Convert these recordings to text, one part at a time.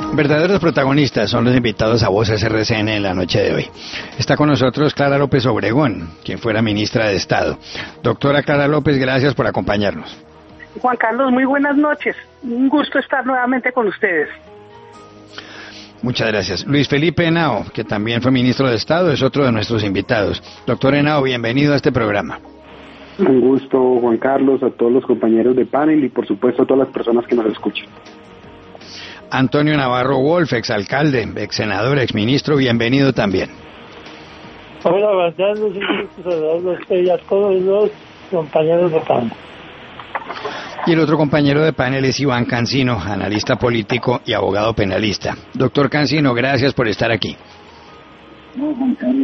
Verdaderos protagonistas son los invitados a Voz RCN en la noche de hoy. Está con nosotros Clara López Obregón, quien fuera ministra de Estado. Doctora Clara López, gracias por acompañarnos. Juan Carlos, muy buenas noches. Un gusto estar nuevamente con ustedes. Muchas gracias. Luis Felipe Henao, que también fue ministro de Estado, es otro de nuestros invitados. Doctor Henao, bienvenido a este programa. Un gusto, Juan Carlos, a todos los compañeros de panel y por supuesto a todas las personas que nos escuchan. Antonio Navarro Wolf, exalcalde, exsenador, exministro, bienvenido también. Hola, Juan Carlos, un gusto saludarlos a todos los compañeros de panel. Y el otro compañero de panel es Iván Cancino, analista político y abogado penalista. Doctor Cancino, gracias por estar aquí. No, Juan Carlos,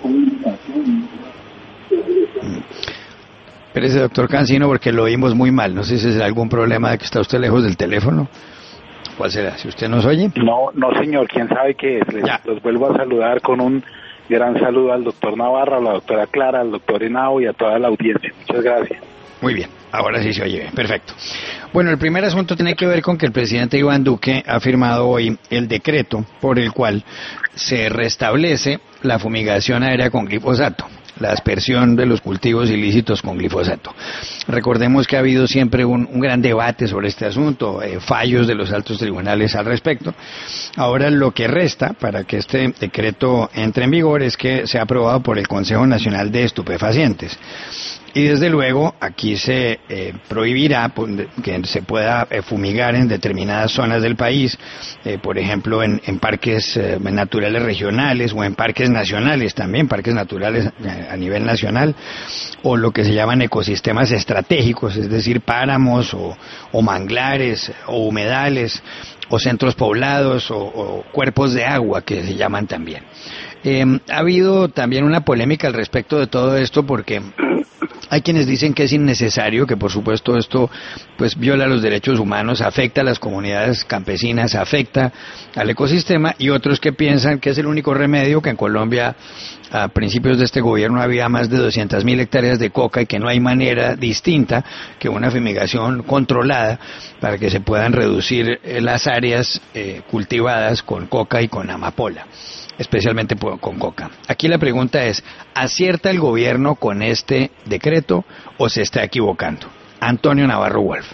Espérese, doctor Cancino, porque lo oímos muy mal. No sé si es algún problema de que está usted lejos del teléfono. ¿Cuál será? ¿Si usted nos oye? No, señor, quién sabe qué es. Los vuelvo a saludar con un gran saludo al doctor Navarro, a la doctora Clara, al doctor Henao y a toda la audiencia. Muchas gracias. Muy bien, ahora sí se oye bien, perfecto. Bueno, el primer asunto tiene que ver con que el presidente Iván Duque ha firmado hoy el decreto por el cual se restablece la fumigación aérea con glifosato, la aspersión de los cultivos ilícitos con glifosato. Recordemos que ha habido siempre un gran debate sobre este asunto, fallos de los altos tribunales al respecto. Ahora lo que resta para que este decreto entre en vigor es que sea aprobado por el Consejo Nacional de Estupefacientes. Y desde luego aquí se prohibirá que se pueda fumigar en determinadas zonas del país, por ejemplo en parques naturales regionales o en parques nacionales también, parques naturales a nivel nacional, o lo que se llaman ecosistemas estratégicos, es decir, páramos o manglares o humedales o centros poblados o cuerpos de agua que se llaman también. Ha habido también una polémica al respecto de todo esto porque hay quienes dicen que es innecesario, que por supuesto esto pues viola los derechos humanos, afecta a las comunidades campesinas, afecta al ecosistema, y otros que piensan que es el único remedio, que en Colombia a principios de este gobierno había más de 200.000 hectáreas de coca y que no hay manera distinta que una fumigación controlada para que se puedan reducir las áreas cultivadas con coca y con amapola, especialmente con coca. Aquí la pregunta es, ¿acierta el gobierno con este decreto o se está equivocando? Antonio Navarro Wolf.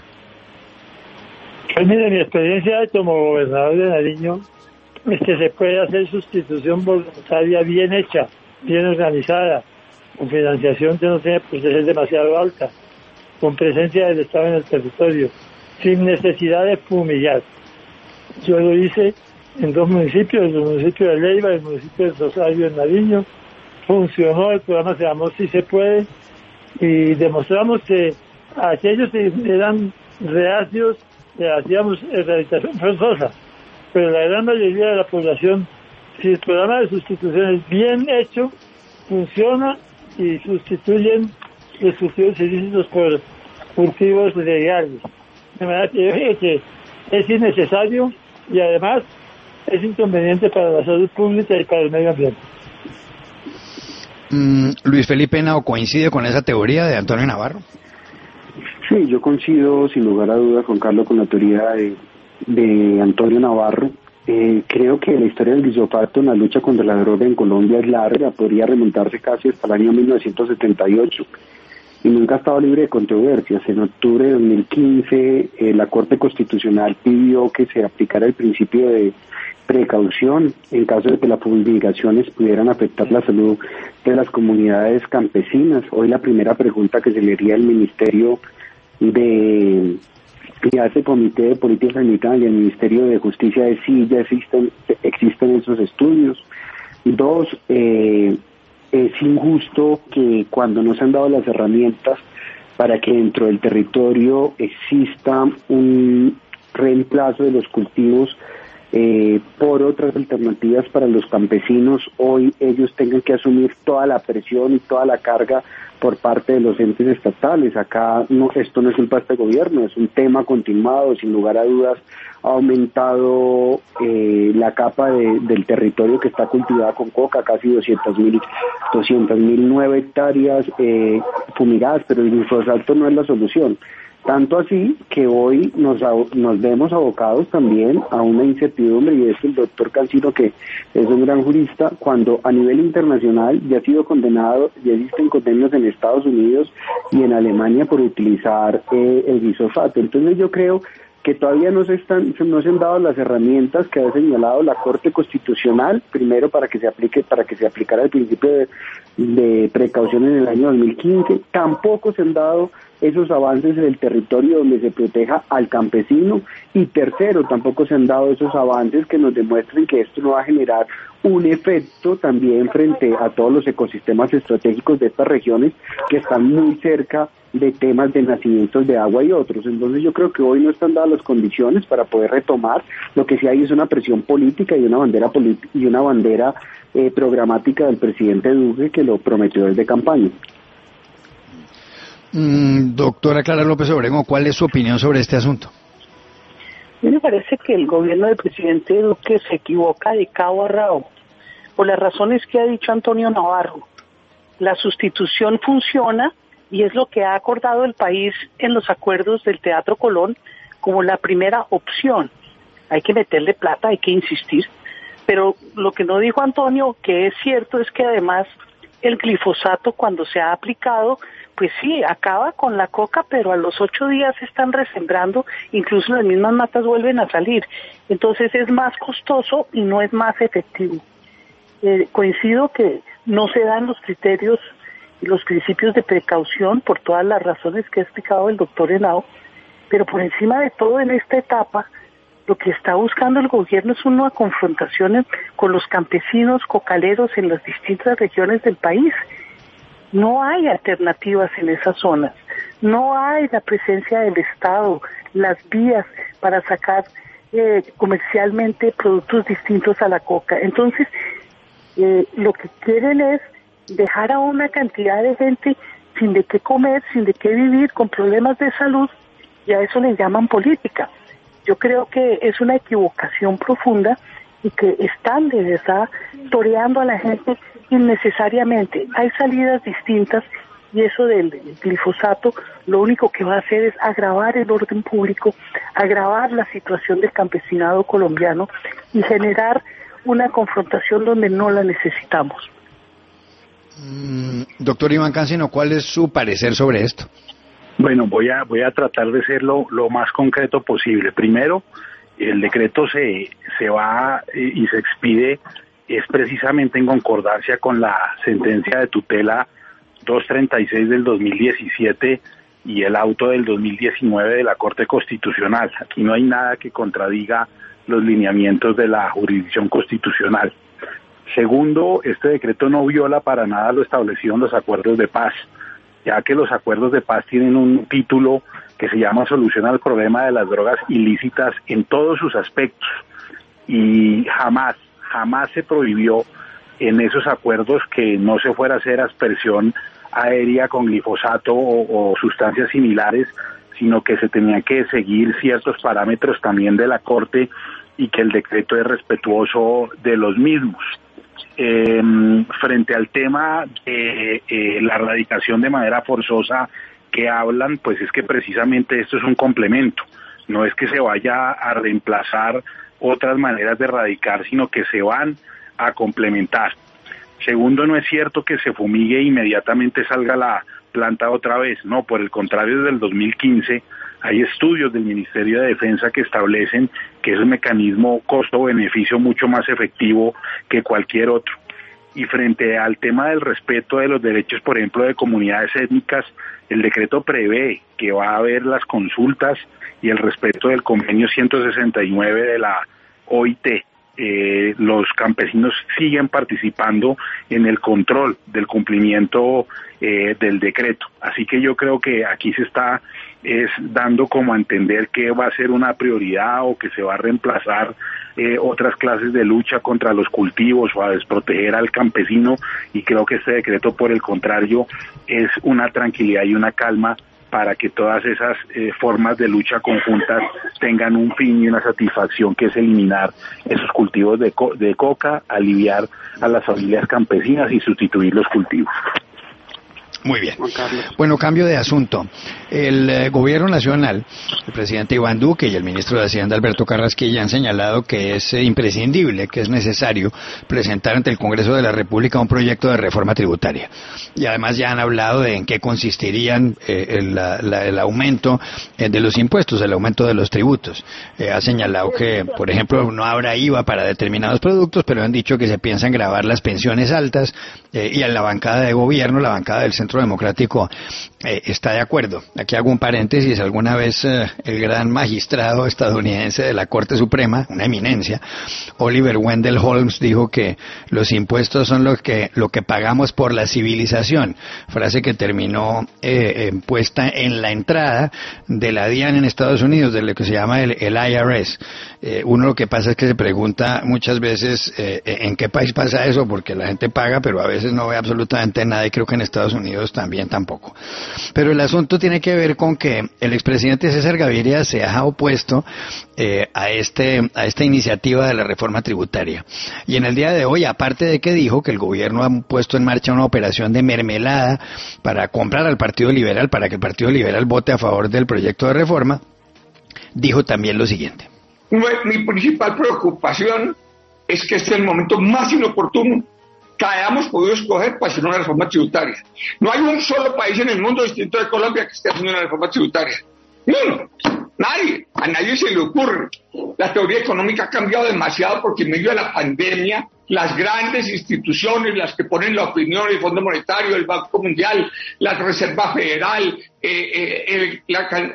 Pues mire, mi experiencia como gobernador de Nariño es que se puede hacer sustitución voluntaria bien hecha, bien organizada, con financiación que no tiene por ser demasiado alta, con presencia del Estado en el territorio, sin necesidad de fumigar. Yo lo hice en dos municipios, el municipio de Leiva y el municipio de Rosario en Nariño. Funcionó, el programa se llamó Sí se puede, y demostramos que a aquellos que eran reacios le hacíamos erradicación forzosa, pero la gran mayoría de la población, si el programa de sustitución es bien hecho, funciona y sustituyen los cultivos ilícitos por cultivos legales. De manera que yo creo que es innecesario y además es inconveniente para la salud pública y para el medio ambiente. Luis Felipe Henao, ¿coincide con esa teoría de Antonio Navarro? Sí, yo coincido sin lugar a dudas, Juan Carlos, con la teoría de Antonio Navarro. Creo que la historia del glifosato en la lucha contra la droga en Colombia es larga, podría remontarse casi hasta el año 1978 y nunca ha estado libre de controversias. En octubre de 2015 la Corte Constitucional pidió que se aplicara el principio de precaución en caso de que las fumigaciones pudieran afectar la salud de las comunidades campesinas. Hoy la primera pregunta que se le haría al Ministerio de ese Comité de Política Sanitaria y el Ministerio de Justicia es si ya existen esos estudios. Dos, es injusto que cuando no se han dado las herramientas para que dentro del territorio exista un reemplazo de los cultivos por otras alternativas para los campesinos, hoy ellos tengan que asumir toda la presión y toda la carga por parte de los entes estatales. Acá esto no es culpa de este gobierno, es un tema continuado, sin lugar a dudas ha aumentado la capa del territorio que está cultivada con coca, casi 200.009 hectáreas fumigadas, pero el glifosato no es la solución. Tanto así que hoy nos vemos abocados también a una incertidumbre, y es que el doctor Cancino, que es un gran jurista, cuando a nivel internacional ya ha sido condenado, ya existen condenas en Estados Unidos y en Alemania por utilizar el glifosato. Entonces yo creo que todavía no se han dado las herramientas que ha señalado la Corte Constitucional, primero para que se aplicara el principio de precaución en el año 2015, tampoco se han dado esos avances en el territorio donde se proteja al campesino, y tercero, tampoco se han dado esos avances que nos demuestren que esto no va a generar un efecto también frente a todos los ecosistemas estratégicos de estas regiones que están muy cerca de temas de nacimientos de agua y otros. Entonces yo creo que hoy no están dadas las condiciones para poder retomar. Lo que sí hay es una presión política y una bandera programática del presidente Duque, que lo prometió desde campaña. Doctora Clara López Obregón, ¿cuál es su opinión sobre este asunto? A mí me parece que el gobierno del presidente Duque se equivoca de cabo a rabo, por las razones que ha dicho Antonio Navarro. La sustitución funciona y es lo que ha acordado el país en los acuerdos del Teatro Colón como la primera opción. Hay que meterle plata, hay que insistir, pero lo que no dijo Antonio, que es cierto, es que además el glifosato, cuando se ha aplicado, pues sí, acaba con la coca, pero a los 8 días están resembrando, incluso las mismas matas vuelven a salir. Entonces es más costoso y no es más efectivo. Coincido que no se dan los criterios y los principios de precaución por todas las razones que ha explicado el doctor Henao, pero por encima de todo en esta etapa, lo que está buscando el gobierno es una confrontación con los campesinos cocaleros en las distintas regiones del país. No hay alternativas en esas zonas, no hay la presencia del Estado, las vías para sacar comercialmente productos distintos a la coca. Entonces, lo que quieren es dejar a una cantidad de gente sin de qué comer, sin de qué vivir, con problemas de salud, y a eso le llaman política. Yo creo que es una equivocación profunda y que están de verdad toreando a la gente innecesariamente. Hay salidas distintas y eso del glifosato lo único que va a hacer es agravar el orden público, agravar la situación del campesinado colombiano y generar una confrontación donde no la necesitamos. Doctor Iván Cancino, ¿cuál es su parecer sobre esto? Bueno, voy a tratar de ser lo más concreto posible. Primero, el decreto se va y se expide es precisamente en concordancia con la sentencia de tutela 236 del 2017 y el auto del 2019 de la Corte Constitucional. Aquí no hay nada que contradiga los lineamientos de la jurisdicción constitucional. Segundo, este decreto no viola para nada lo establecido en los acuerdos de paz, ya que los acuerdos de paz tienen un título que se llama Solución al problema de las drogas ilícitas en todos sus aspectos, y jamás se prohibió en esos acuerdos que no se fuera a hacer aspersión aérea con glifosato o sustancias similares, sino que se tenían que seguir ciertos parámetros también de la Corte y que el decreto es respetuoso de los mismos. Frente al tema de la erradicación de manera forzosa que hablan, pues es que precisamente esto es un complemento, no es que se vaya a reemplazar otras maneras de erradicar, sino que se van a complementar. Segundo, no es cierto que se fumigue e inmediatamente salga la planta otra vez, no, por el contrario, desde el 2015 hay estudios del Ministerio de Defensa que establecen que es un mecanismo costo-beneficio mucho más efectivo que cualquier otro. Y frente al tema del respeto de los derechos, por ejemplo, de comunidades étnicas, el decreto prevé que va a haber las consultas y el respeto del convenio 169 de la OIT. Los campesinos siguen participando en el control del cumplimiento del decreto. Así que yo creo que aquí se está dando como a entender que va a ser una prioridad o que se va a reemplazar otras clases de lucha contra los cultivos o a desproteger al campesino, y creo que este decreto, por el contrario, es una tranquilidad y una calma para que todas esas formas de lucha conjuntas tengan un fin y una satisfacción, que es eliminar esos cultivos de coca, aliviar a las familias campesinas y sustituir los cultivos. Muy bien. Juan Carlos. Bueno, cambio de asunto. El gobierno nacional, el presidente Iván Duque y el ministro de Hacienda Alberto Carrasquilla han señalado que es imprescindible, que es necesario presentar ante el Congreso de la República un proyecto de reforma tributaria. Y además ya han hablado de en qué consistirían el aumento de los impuestos, el aumento de los tributos. Ha señalado que, por ejemplo, no habrá IVA para determinados productos, pero han dicho que se piensan gravar las pensiones altas y en la bancada de gobierno, la bancada del Centro Democrático está de acuerdo. Aquí hago un paréntesis. Alguna vez el gran magistrado estadounidense de la Corte Suprema, una eminencia, Oliver Wendell Holmes, dijo que los impuestos son lo que pagamos por la civilización, frase que terminó puesta en la entrada de la DIAN en Estados Unidos, de lo que se llama el IRS. Uno lo que pasa es que se pregunta muchas veces en qué país pasa eso, porque la gente paga, pero a veces no ve absolutamente nada, y creo que en Estados Unidos también tampoco. Pero el asunto tiene que ver con que el expresidente César Gaviria se ha opuesto a esta iniciativa de la reforma tributaria. Y en el día de hoy, aparte de que dijo que el gobierno ha puesto en marcha una operación de mermelada para comprar al Partido Liberal, para que el Partido Liberal vote a favor del proyecto de reforma, dijo también lo siguiente. Mi principal preocupación es que este es el momento más inoportuno que hayamos podido escoger para hacer una reforma tributaria. No hay un solo país en el mundo distinto de Colombia que esté haciendo una reforma tributaria. No, nadie, a nadie se le ocurre. La teoría económica ha cambiado demasiado porque en medio de la pandemia las grandes instituciones, las que ponen la opinión, el Fondo Monetario, el Banco Mundial, la Reserva Federal, el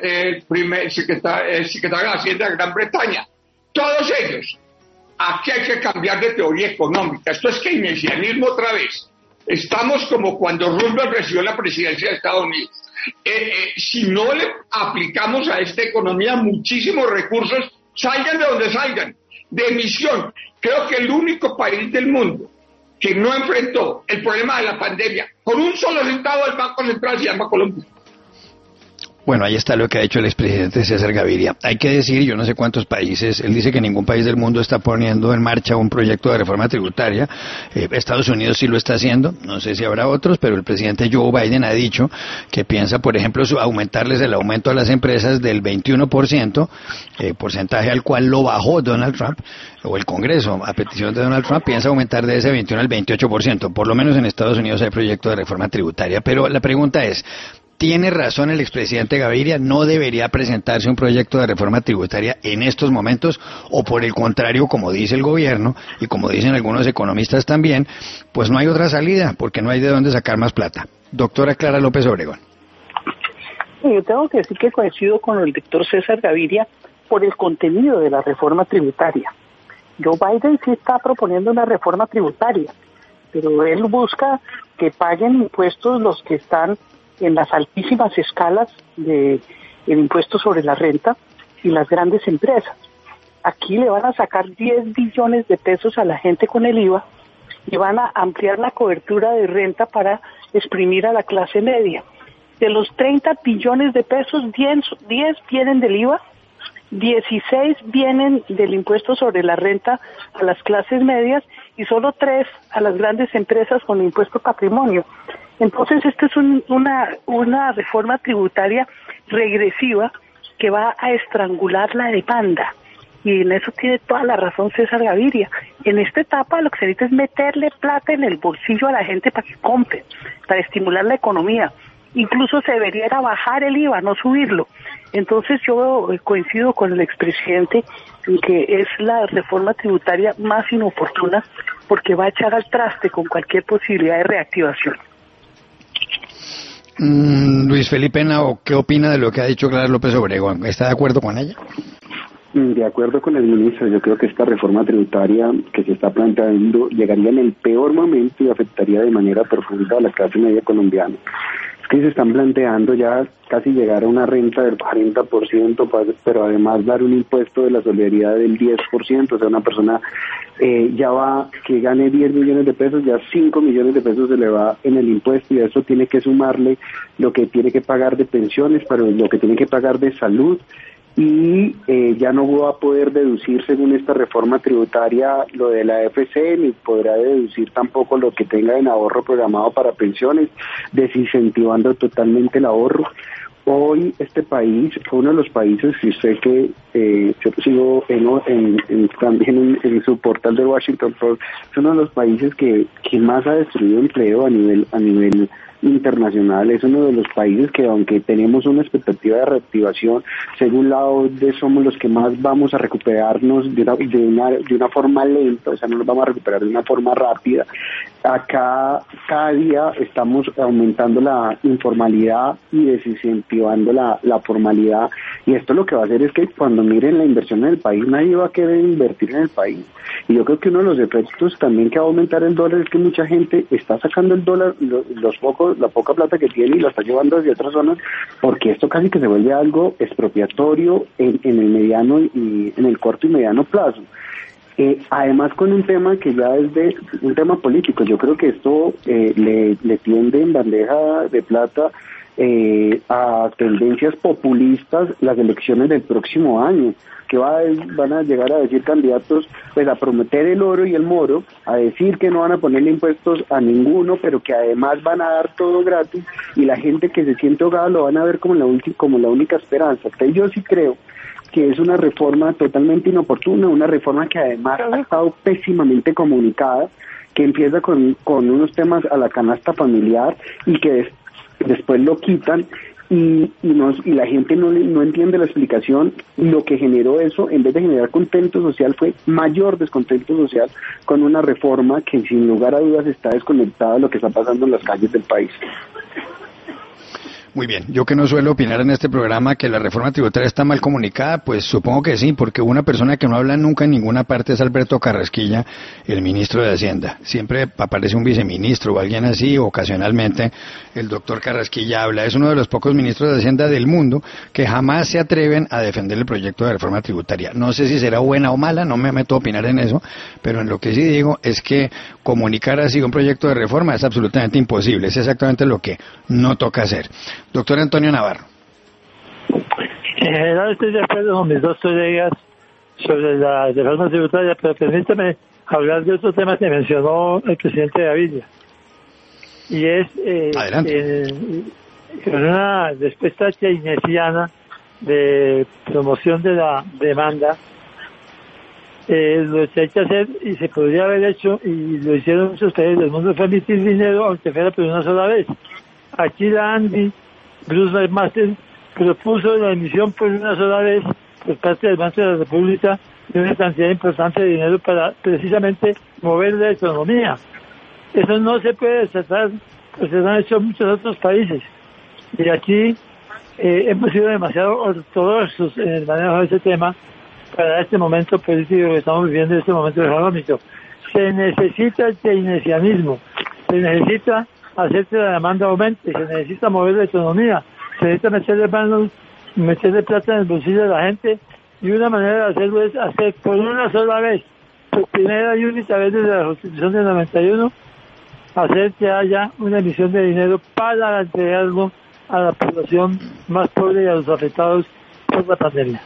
secretario de Hacienda de Gran Bretaña, todos ellos, aquí hay que cambiar de teoría económica. Esto es keynesianismo otra vez. Estamos como cuando Roosevelt recibió la presidencia de Estados Unidos. Si no le aplicamos a esta economía muchísimos recursos, salgan de donde salgan, de emisión. Creo que el único país del mundo que no enfrentó el problema de la pandemia con un solo centavo del Banco Central se llama Colombia. Bueno, ahí está lo que ha hecho el expresidente César Gaviria. Hay que decir, yo no sé cuántos países, él dice que ningún país del mundo está poniendo en marcha un proyecto de reforma tributaria. Estados Unidos sí lo está haciendo, no sé si habrá otros, pero el presidente Joe Biden ha dicho que piensa, por ejemplo, aumentarles el aumento a las empresas del 21%, porcentaje al cual lo bajó Donald Trump, o el Congreso, a petición de Donald Trump, piensa aumentar de ese 21 al 28%. Por lo menos en Estados Unidos hay proyecto de reforma tributaria. Pero la pregunta es, ¿tiene razón el expresidente Gaviria? ¿No debería presentarse un proyecto de reforma tributaria en estos momentos? ¿O por el contrario, como dice el gobierno y como dicen algunos economistas también, pues no hay otra salida porque no hay de dónde sacar más plata? Doctora Clara López Obregón. Yo tengo que decir que coincido con el doctor César Gaviria por el contenido de la reforma tributaria. Joe Biden sí está proponiendo una reforma tributaria, pero él busca que paguen impuestos los que están en las altísimas escalas de el impuesto sobre la renta y las grandes empresas. Aquí le van a sacar 10 billones de pesos a la gente con el IVA y van a ampliar la cobertura de renta para exprimir a la clase media. De los 30 billones de pesos, 10 vienen del IVA, 16 vienen del impuesto sobre la renta a las clases medias y solo 3 a las grandes empresas con el impuesto patrimonio. Entonces, esta es una reforma tributaria regresiva que va a estrangular la demanda. Y en eso tiene toda la razón César Gaviria. En esta etapa lo que se necesita es meterle plata en el bolsillo a la gente para que compre, para estimular la economía. Incluso se debería bajar el IVA, no subirlo. Entonces yo coincido con el expresidente en que es la reforma tributaria más inoportuna porque va a echar al traste con cualquier posibilidad de reactivación. Luis Felipe Henao, ¿qué opina de lo que ha dicho Clara López Obregón? ¿Está de acuerdo con ella? De acuerdo con el ministro, yo creo que esta reforma tributaria que se está planteando llegaría en el peor momento y afectaría de manera profunda a la clase media colombiana. Es que se están planteando ya casi llegar a una renta del 40%, pero además dar un impuesto de la solidaridad del 10%, o sea, una persona ya va, que gane 10 millones de pesos, ya 5 millones de pesos se le va en el impuesto y a eso tiene que sumarle lo que tiene que pagar de pensiones, pero lo que tiene que pagar de salud y ya no va a poder deducir según esta reforma tributaria lo de la AFC, ni podrá deducir tampoco lo que tenga en ahorro programado para pensiones, desincentivando totalmente el ahorro. Hoy este país fue uno de los países, si usted que yo sigo también en su portal de Washington Post, es uno de los países que más ha destruido empleo a nivel internacional. Es uno de los países que, aunque tenemos una expectativa de reactivación, según la OCDE somos los que más vamos a recuperarnos de una forma lenta, o sea, no nos vamos a recuperar de una forma rápida. Acá cada día estamos aumentando la informalidad y desincentivando la formalidad, y esto lo que va a hacer es que cuando miren la inversión en el país, nadie va a querer invertir en el país. Y yo creo que uno de los efectos también que va a aumentar el dólar es que mucha gente está sacando el dólar, la poca plata que tiene, y la está llevando desde otras zonas, porque esto casi que se vuelve algo expropiatorio en el mediano y en el corto y mediano plazo. Además, con un tema que ya es de un tema político, yo creo que esto le tiende en bandeja de plata a tendencias populistas las elecciones del próximo año, que van a llegar a decir candidatos, pues a prometer el oro y el moro, a decir que no van a ponerle impuestos a ninguno, pero que además van a dar todo gratis, y la gente que se siente ahogada lo van a ver como la única esperanza. Entonces yo sí creo que es una reforma totalmente inoportuna, una reforma que además ha estado pésimamente comunicada, que empieza con unos temas a la canasta familiar y que después lo quitan, y la gente no entiende la explicación. Lo que generó eso, en vez de generar contento social, fue mayor descontento social con una reforma que sin lugar a dudas está desconectada de lo que está pasando en las calles del país. Muy bien, yo que no suelo opinar en este programa que la reforma tributaria está mal comunicada, pues supongo que sí, porque una persona que no habla nunca en ninguna parte es Alberto Carrasquilla, el ministro de Hacienda. Siempre aparece un viceministro o alguien así, ocasionalmente el doctor Carrasquilla habla. Es uno de los pocos ministros de Hacienda del mundo que jamás se atreven a defender el proyecto de reforma tributaria. No sé si será buena o mala, no me meto a opinar en eso, pero en lo que sí digo es que comunicar así un proyecto de reforma es absolutamente imposible, es exactamente lo que no toca hacer. Doctor Antonio Navarro. En general estoy de acuerdo con mis dos colegas sobre la reforma tributaria, pero permítame hablar de otro tema que mencionó el presidente Gaviria. Y es con una respuesta keynesiana de promoción de la demanda, lo que hay que hacer, y se podría haber hecho, y lo hicieron muchos países del mundo, fue emitir dinero, aunque fuera por una sola vez. Aquí la ANDI, Bruce Master, propuso la emisión por una sola vez por parte del Banco de la República de una cantidad importante de dinero para precisamente mover la economía. Eso no se puede desatar, pues se lo han hecho muchos otros países. Y aquí hemos sido demasiado ortodoxos en el manejo de ese tema para este momento político que estamos viviendo, en este momento económico. Se necesita el keynesianismo, se necesita hacer que la demanda aumente, se necesita mover la economía, se necesita meterle plata en el bolsillo de la gente, y una manera de hacerlo es hacer por una sola vez, por primera y única vez desde la Constitución del 91, hacer que haya una emisión de dinero para entregarlo a la población más pobre y a los afectados por la pandemia.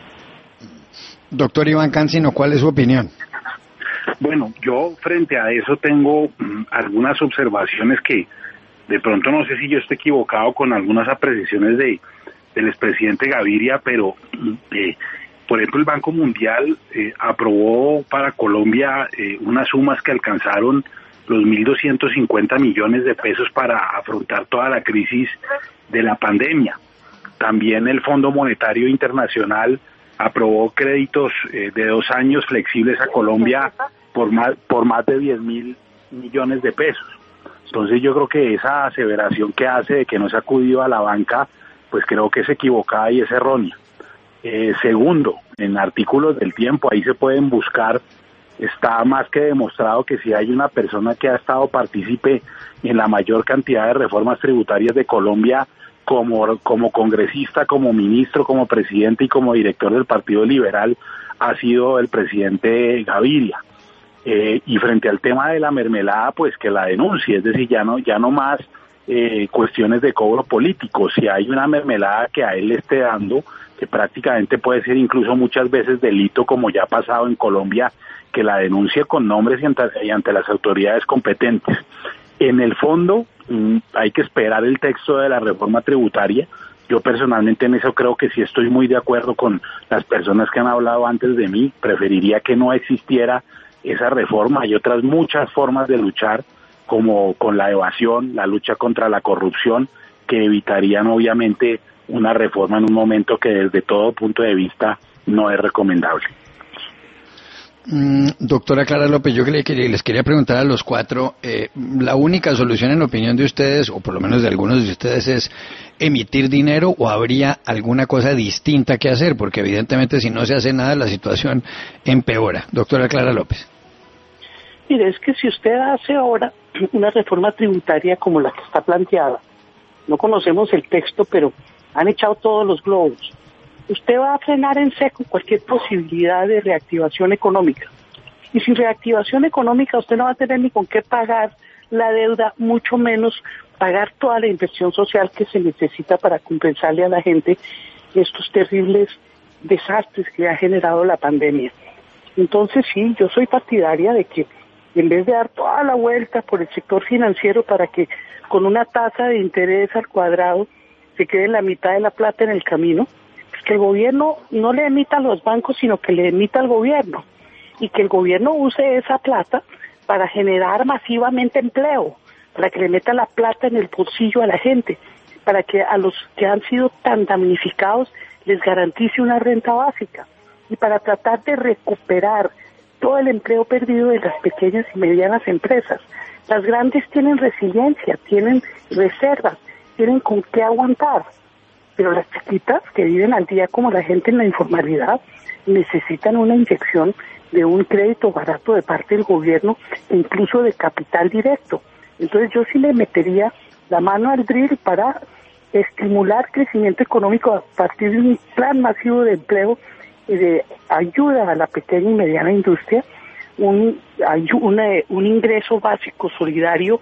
Doctor Iván Cancino, ¿cuál es su opinión? Bueno, yo frente a eso tengo algunas observaciones que de pronto no sé si yo estoy equivocado con algunas apreciaciones del expresidente Gaviria, pero por ejemplo el Banco Mundial aprobó para Colombia unas sumas que alcanzaron los 1.250 millones de pesos para afrontar toda la crisis de la pandemia. También el Fondo Monetario Internacional aprobó créditos de 2 años flexibles a Colombia por más de 10.000 millones de pesos. Entonces yo creo que esa aseveración que hace de que no se ha acudido a la banca, pues creo que es equivocada y es errónea. Segundo, en artículos del Tiempo, ahí se pueden buscar, está más que demostrado que si hay una persona que ha estado partícipe en la mayor cantidad de reformas tributarias de Colombia, como congresista, como ministro, como presidente y como director del Partido Liberal, ha sido el presidente Gaviria. Y frente al tema de la mermelada, pues que la denuncie, es decir, ya no más cuestiones de cobro político. Si hay una mermelada que a él le esté dando, que prácticamente puede ser incluso muchas veces delito, como ya ha pasado en Colombia, que la denuncie con nombres y ante las autoridades competentes. En el fondo, hay que esperar el texto de la reforma tributaria. Yo personalmente en eso creo que sí estoy muy de acuerdo con las personas que han hablado antes de mí. Preferiría que no existiera esa reforma. Hay otras muchas formas de luchar, como con la evasión, la lucha contra la corrupción, que evitarían obviamente una reforma en un momento que desde todo punto de vista no es recomendable. Doctora Clara López, yo les quería preguntar a los cuatro, ¿la única solución en opinión de ustedes, o por lo menos de algunos de ustedes, es emitir dinero o habría alguna cosa distinta que hacer? Porque evidentemente si no se hace nada la situación empeora. Doctora Clara López. Mire, es que si usted hace ahora una reforma tributaria como la que está planteada, no conocemos el texto, pero han echado todos los globos, usted va a frenar en seco cualquier posibilidad de reactivación económica. Y sin reactivación económica usted no va a tener ni con qué pagar la deuda, mucho menos pagar toda la inversión social que se necesita para compensarle a la gente estos terribles desastres que ha generado la pandemia. Entonces sí, yo soy partidaria de que en vez de dar toda la vuelta por el sector financiero para que con una tasa de interés al cuadrado se quede la mitad de la plata en el camino, que el gobierno no le emita a los bancos, sino que le emita al gobierno, y que el gobierno use esa plata para generar masivamente empleo, para que le meta la plata en el bolsillo a la gente, para que a los que han sido tan damnificados les garantice una renta básica, y para tratar de recuperar todo el empleo perdido de las pequeñas y medianas empresas. Las grandes tienen resiliencia, tienen reservas, tienen con qué aguantar, pero las chiquitas que viven al día como la gente en la informalidad necesitan una inyección de un crédito barato de parte del gobierno e incluso de capital directo. Entonces yo sí le metería la mano al drill para estimular crecimiento económico a partir de un plan masivo de empleo y de ayuda a la pequeña y mediana industria, un ingreso básico solidario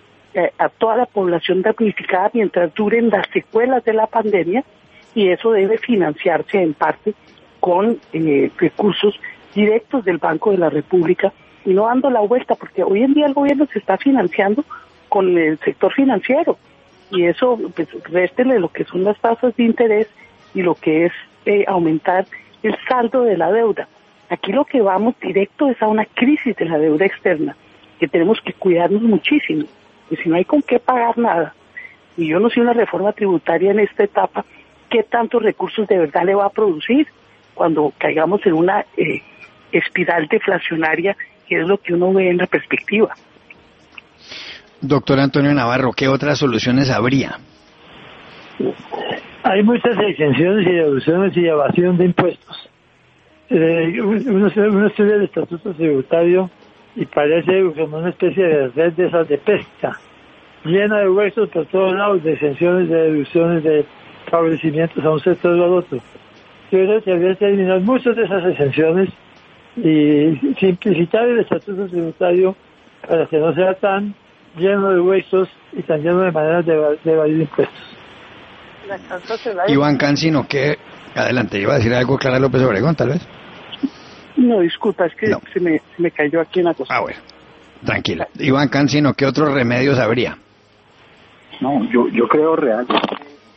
a toda la población damnificada mientras duren las secuelas de la pandemia, y eso debe financiarse en parte con recursos directos del Banco de la República y no dando la vuelta, porque hoy en día el gobierno se está financiando con el sector financiero, y eso pues réstele lo que son las tasas de interés y lo que es aumentar el saldo de la deuda. Aquí lo que vamos directo es a una crisis de la deuda externa, que tenemos que cuidarnos muchísimo, y si no hay con qué pagar nada, y yo no sé una reforma tributaria en esta etapa, ¿qué tantos recursos de verdad le va a producir cuando caigamos en una espiral deflacionaria, que es lo que uno ve en la perspectiva? Doctor Antonio Navarro, ¿qué otras soluciones habría? Hay muchas exenciones y deducciones y evasión de impuestos. Uno estudia el estatuto tributario y parece como una especie de red de esas de pesca, llena de huesos por todos lados, de exenciones, de deducciones, de favorecimientos a un sector o al otro. Yo creo que habría que eliminar muchas de esas exenciones y simplificar el estatuto tributario para que no sea tan lleno de huesos y tan lleno de maneras de evadir impuestos. Iván Cancino, que adelante, iba a decir algo Clara López Obregón, tal vez. No, disculpa, es que no. se me cayó aquí en la cosa. Ah, bueno, tranquila. Iván Cancino, ¿qué otros remedios habría? No, yo creo realmente.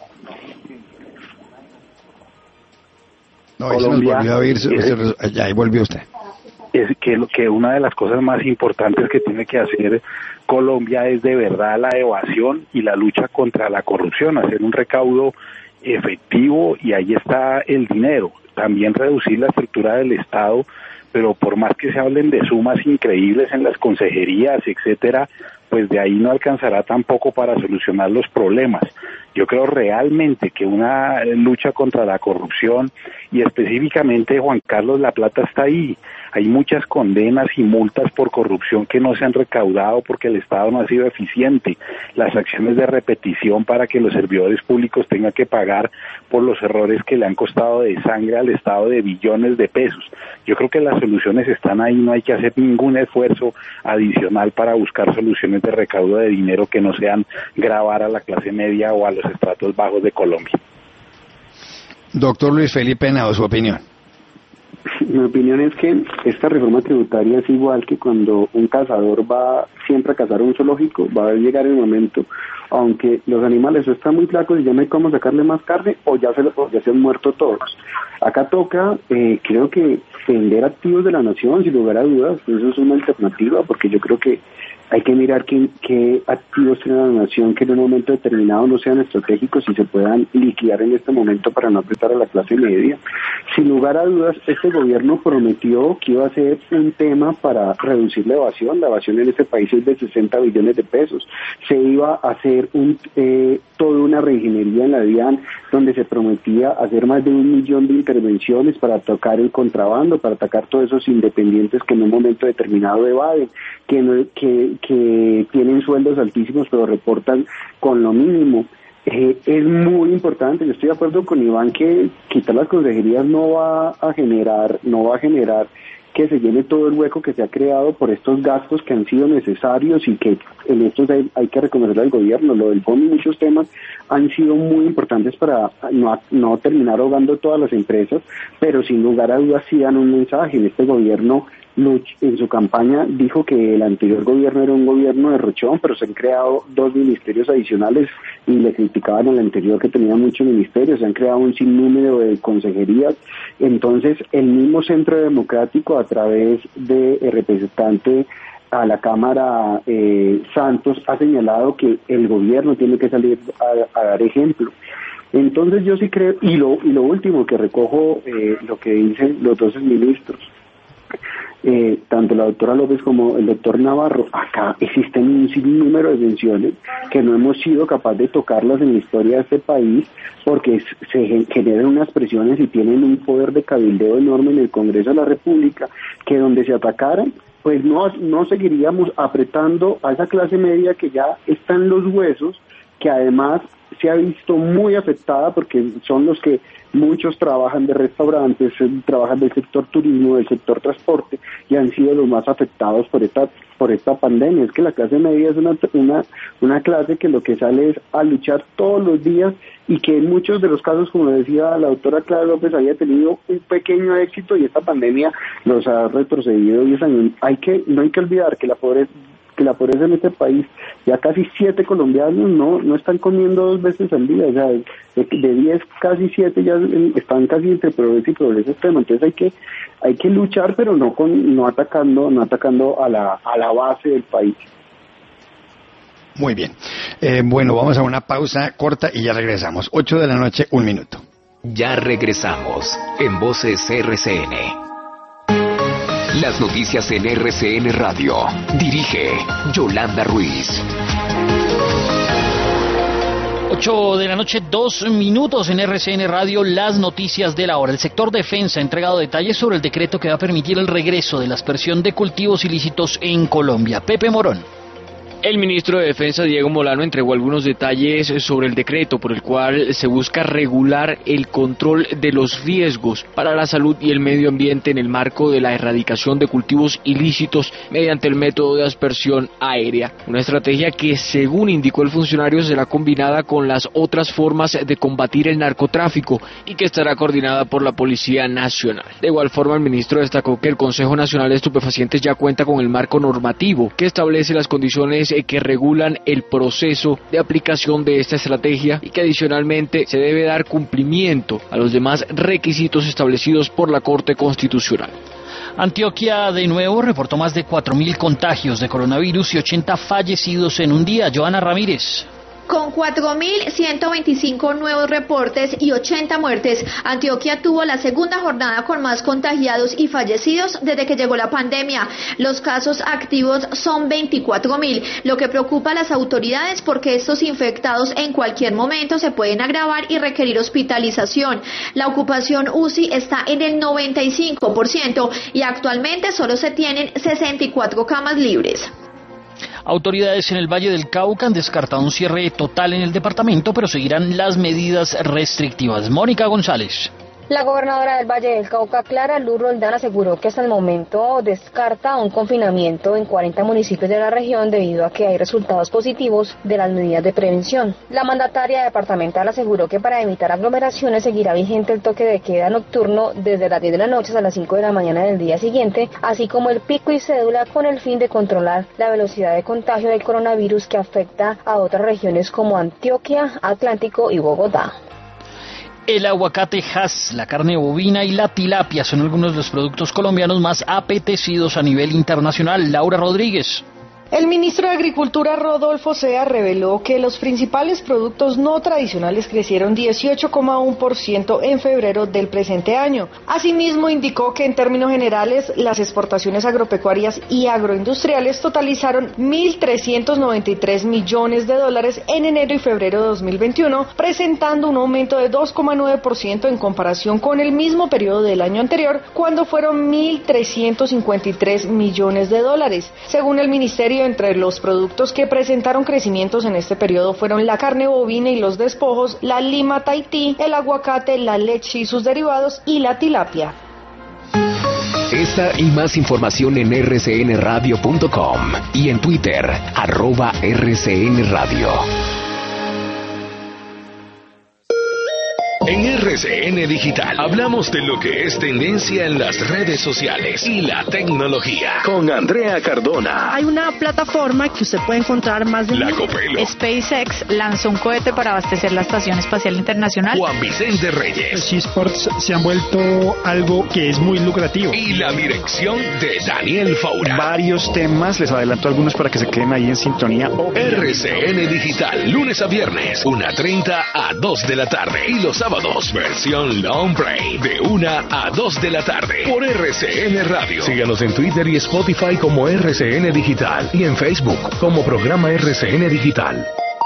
No, ahí se nos volvió a oír, ya ahí volvió usted. Es que una de las cosas más importantes que tiene que hacer Colombia es de verdad la evasión y la lucha contra la corrupción, hacer un recaudo efectivo, y ahí está el dinero. También reducir la estructura del Estado, pero por más que se hablen de sumas increíbles en las consejerías, etcétera, pues de ahí no alcanzará tampoco para solucionar los problemas. Yo creo realmente que una lucha contra la corrupción, y específicamente, Juan Carlos, la plata está ahí. Hay muchas condenas y multas por corrupción que no se han recaudado porque el Estado no ha sido eficiente. Las acciones de repetición para que los servidores públicos tengan que pagar por los errores que le han costado de sangre al Estado de billones de pesos. Yo creo que las soluciones están ahí, no hay que hacer ningún esfuerzo adicional para buscar soluciones operaciones de recaudo de dinero que no sean gravar a la clase media o a los estratos bajos de Colombia. Doctor Luis Felipe Henao, su opinión. Mi opinión es que esta reforma tributaria es igual que cuando un cazador va siempre a cazar un zoológico, va a llegar el momento, aunque los animales están muy flacos y ya no hay cómo sacarle más carne, o ya se han muerto todos. Acá toca, creo que vender activos de la nación, sin lugar a dudas, eso es una alternativa, porque yo creo que hay que mirar qué activos tiene la nación que en un momento determinado no sean estratégicos y se puedan liquidar en este momento para no apretar a la clase media. Sin lugar a dudas, este gobierno prometió que iba a ser un tema para reducir la evasión. La evasión en este país es de 60 billones de pesos. Se iba a hacer toda una reingeniería en la DIAN, donde se prometía hacer más de 1 millón de intervenciones para atacar el contrabando, para atacar todos esos independientes que en un momento determinado evaden, que tienen sueldos altísimos pero reportan con lo mínimo. Es muy importante, yo estoy de acuerdo con Iván que quitar las consejerías no va a generar que se llene todo el hueco que se ha creado por estos gastos que han sido necesarios y que en estos hay que reconocer al gobierno. Lo del fondo y muchos temas han sido muy importantes para no terminar ahogando todas las empresas, pero sin lugar a dudas sí dan un mensaje. En este gobierno, en su campaña dijo que el anterior gobierno era un gobierno derrochón, pero se han creado 2 ministerios adicionales y le criticaban al anterior que tenía muchos ministerios, se han creado un sinnúmero de consejerías. Entonces el mismo Centro Democrático, a través de el representante a la Cámara Santos, ha señalado que el gobierno tiene que salir a dar ejemplo. Entonces yo sí creo, y lo último que recojo lo que dicen los 12 ministros, tanto la doctora López como el doctor Navarro, acá existen un sinnúmero de menciones que no hemos sido capaces de tocarlas en la historia de este país, porque se generan unas presiones y tienen un poder de cabildeo enorme en el Congreso de la República, que donde se atacaran, pues no seguiríamos apretando a esa clase media que ya está en los huesos, que además se ha visto muy afectada porque son los que muchos trabajan de restaurantes, trabajan del sector turismo, del sector transporte, y han sido los más afectados por esta pandemia. Es que la clase media es una clase que lo que sale es a luchar todos los días, y que en muchos de los casos, como decía la doctora Clara López, había tenido un pequeño éxito y esta pandemia los ha retrocedido 10 años. No hay que olvidar que la pobreza en este país, ya casi 7 colombianos no están comiendo 2 veces al día, o sea, de 10 casi 7 ya están casi entre pobreza y pobreza extrema. Entonces hay que luchar, pero no atacando a la base del país. Muy bien. Bueno, vamos a una pausa corta y ya regresamos. 8 de la noche, 1 minuto. Ya regresamos en Voces RCN. Las noticias en RCN Radio. Dirige Yolanda Ruiz. 8 de la noche, 2 minutos en RCN Radio, las noticias de la hora. El sector defensa ha entregado detalles sobre el decreto que va a permitir el regreso de la aspersión de cultivos ilícitos en Colombia. Pepe Morón. El ministro de Defensa, Diego Molano, entregó algunos detalles sobre el decreto por el cual se busca regular el control de los riesgos para la salud y el medio ambiente en el marco de la erradicación de cultivos ilícitos mediante el método de aspersión aérea. Una estrategia que, según indicó el funcionario, será combinada con las otras formas de combatir el narcotráfico y que estará coordinada por la Policía Nacional. De igual forma, el ministro destacó que el Consejo Nacional de Estupefacientes ya cuenta con el marco normativo que establece las condiciones que regulan el proceso de aplicación de esta estrategia y que adicionalmente se debe dar cumplimiento a los demás requisitos establecidos por la Corte Constitucional. Antioquia de nuevo reportó más de 4.000 contagios de coronavirus y 80 fallecidos en un día. Joana Ramírez. Con 4.125 nuevos reportes y 80 muertes, Antioquia tuvo la segunda jornada con más contagiados y fallecidos desde que llegó la pandemia. Los casos activos son 24.000, lo que preocupa a las autoridades porque estos infectados en cualquier momento se pueden agravar y requerir hospitalización. La ocupación UCI está en el 95% y actualmente solo se tienen 64 camas libres. Autoridades en el Valle del Cauca han descartado un cierre total en el departamento, pero seguirán las medidas restrictivas. Mónica González. La gobernadora del Valle del Cauca, Clara Luz Roldán, aseguró que hasta el momento descarta un confinamiento en 40 municipios de la región debido a que hay resultados positivos de las medidas de prevención. La mandataria departamental aseguró que para evitar aglomeraciones seguirá vigente el toque de queda nocturno desde las 10 de la noche hasta las 5 de la mañana del día siguiente, así como el pico y cédula con el fin de controlar la velocidad de contagio del coronavirus que afecta a otras regiones como Antioquia, Atlántico y Bogotá. El aguacate Hass, la carne bovina y la tilapia son algunos de los productos colombianos más apetecidos a nivel internacional. Laura Rodríguez. El ministro de Agricultura, Rodolfo Sea, reveló que los principales productos no tradicionales crecieron 18,1% en febrero del presente año. Asimismo, indicó que en términos generales, las exportaciones agropecuarias y agroindustriales totalizaron $1.393 millones en enero y febrero de 2021, presentando un aumento de 2,9% en comparación con el mismo periodo del año anterior, cuando fueron $1.353 millones. Según el ministerio, entre los productos que presentaron crecimientos en este periodo fueron la carne bovina y los despojos, la lima Tahití, el aguacate, la leche y sus derivados y la tilapia. Esta y más información en rcnradio.com y en Twitter, @rcnradio. En RCN Digital hablamos de lo que es tendencia en las redes sociales y la tecnología. Con Andrea Cardona. Hay una plataforma que usted puede encontrar más de La Copelo. SpaceX lanzó un cohete para abastecer la Estación Espacial Internacional. Juan Vicente Reyes. Los eSports se han vuelto algo que es muy lucrativo. Y la dirección de Daniel Faura. Varios temas, les adelanto algunos para que se queden ahí en sintonía. RCN Digital, lunes a viernes, 1:30 a 2 de la tarde. Y los sábados, versión long play, de 1 a 2 de la tarde, por RCN Radio. Síganos en Twitter y Spotify como RCN Digital y en Facebook como programa RCN Digital.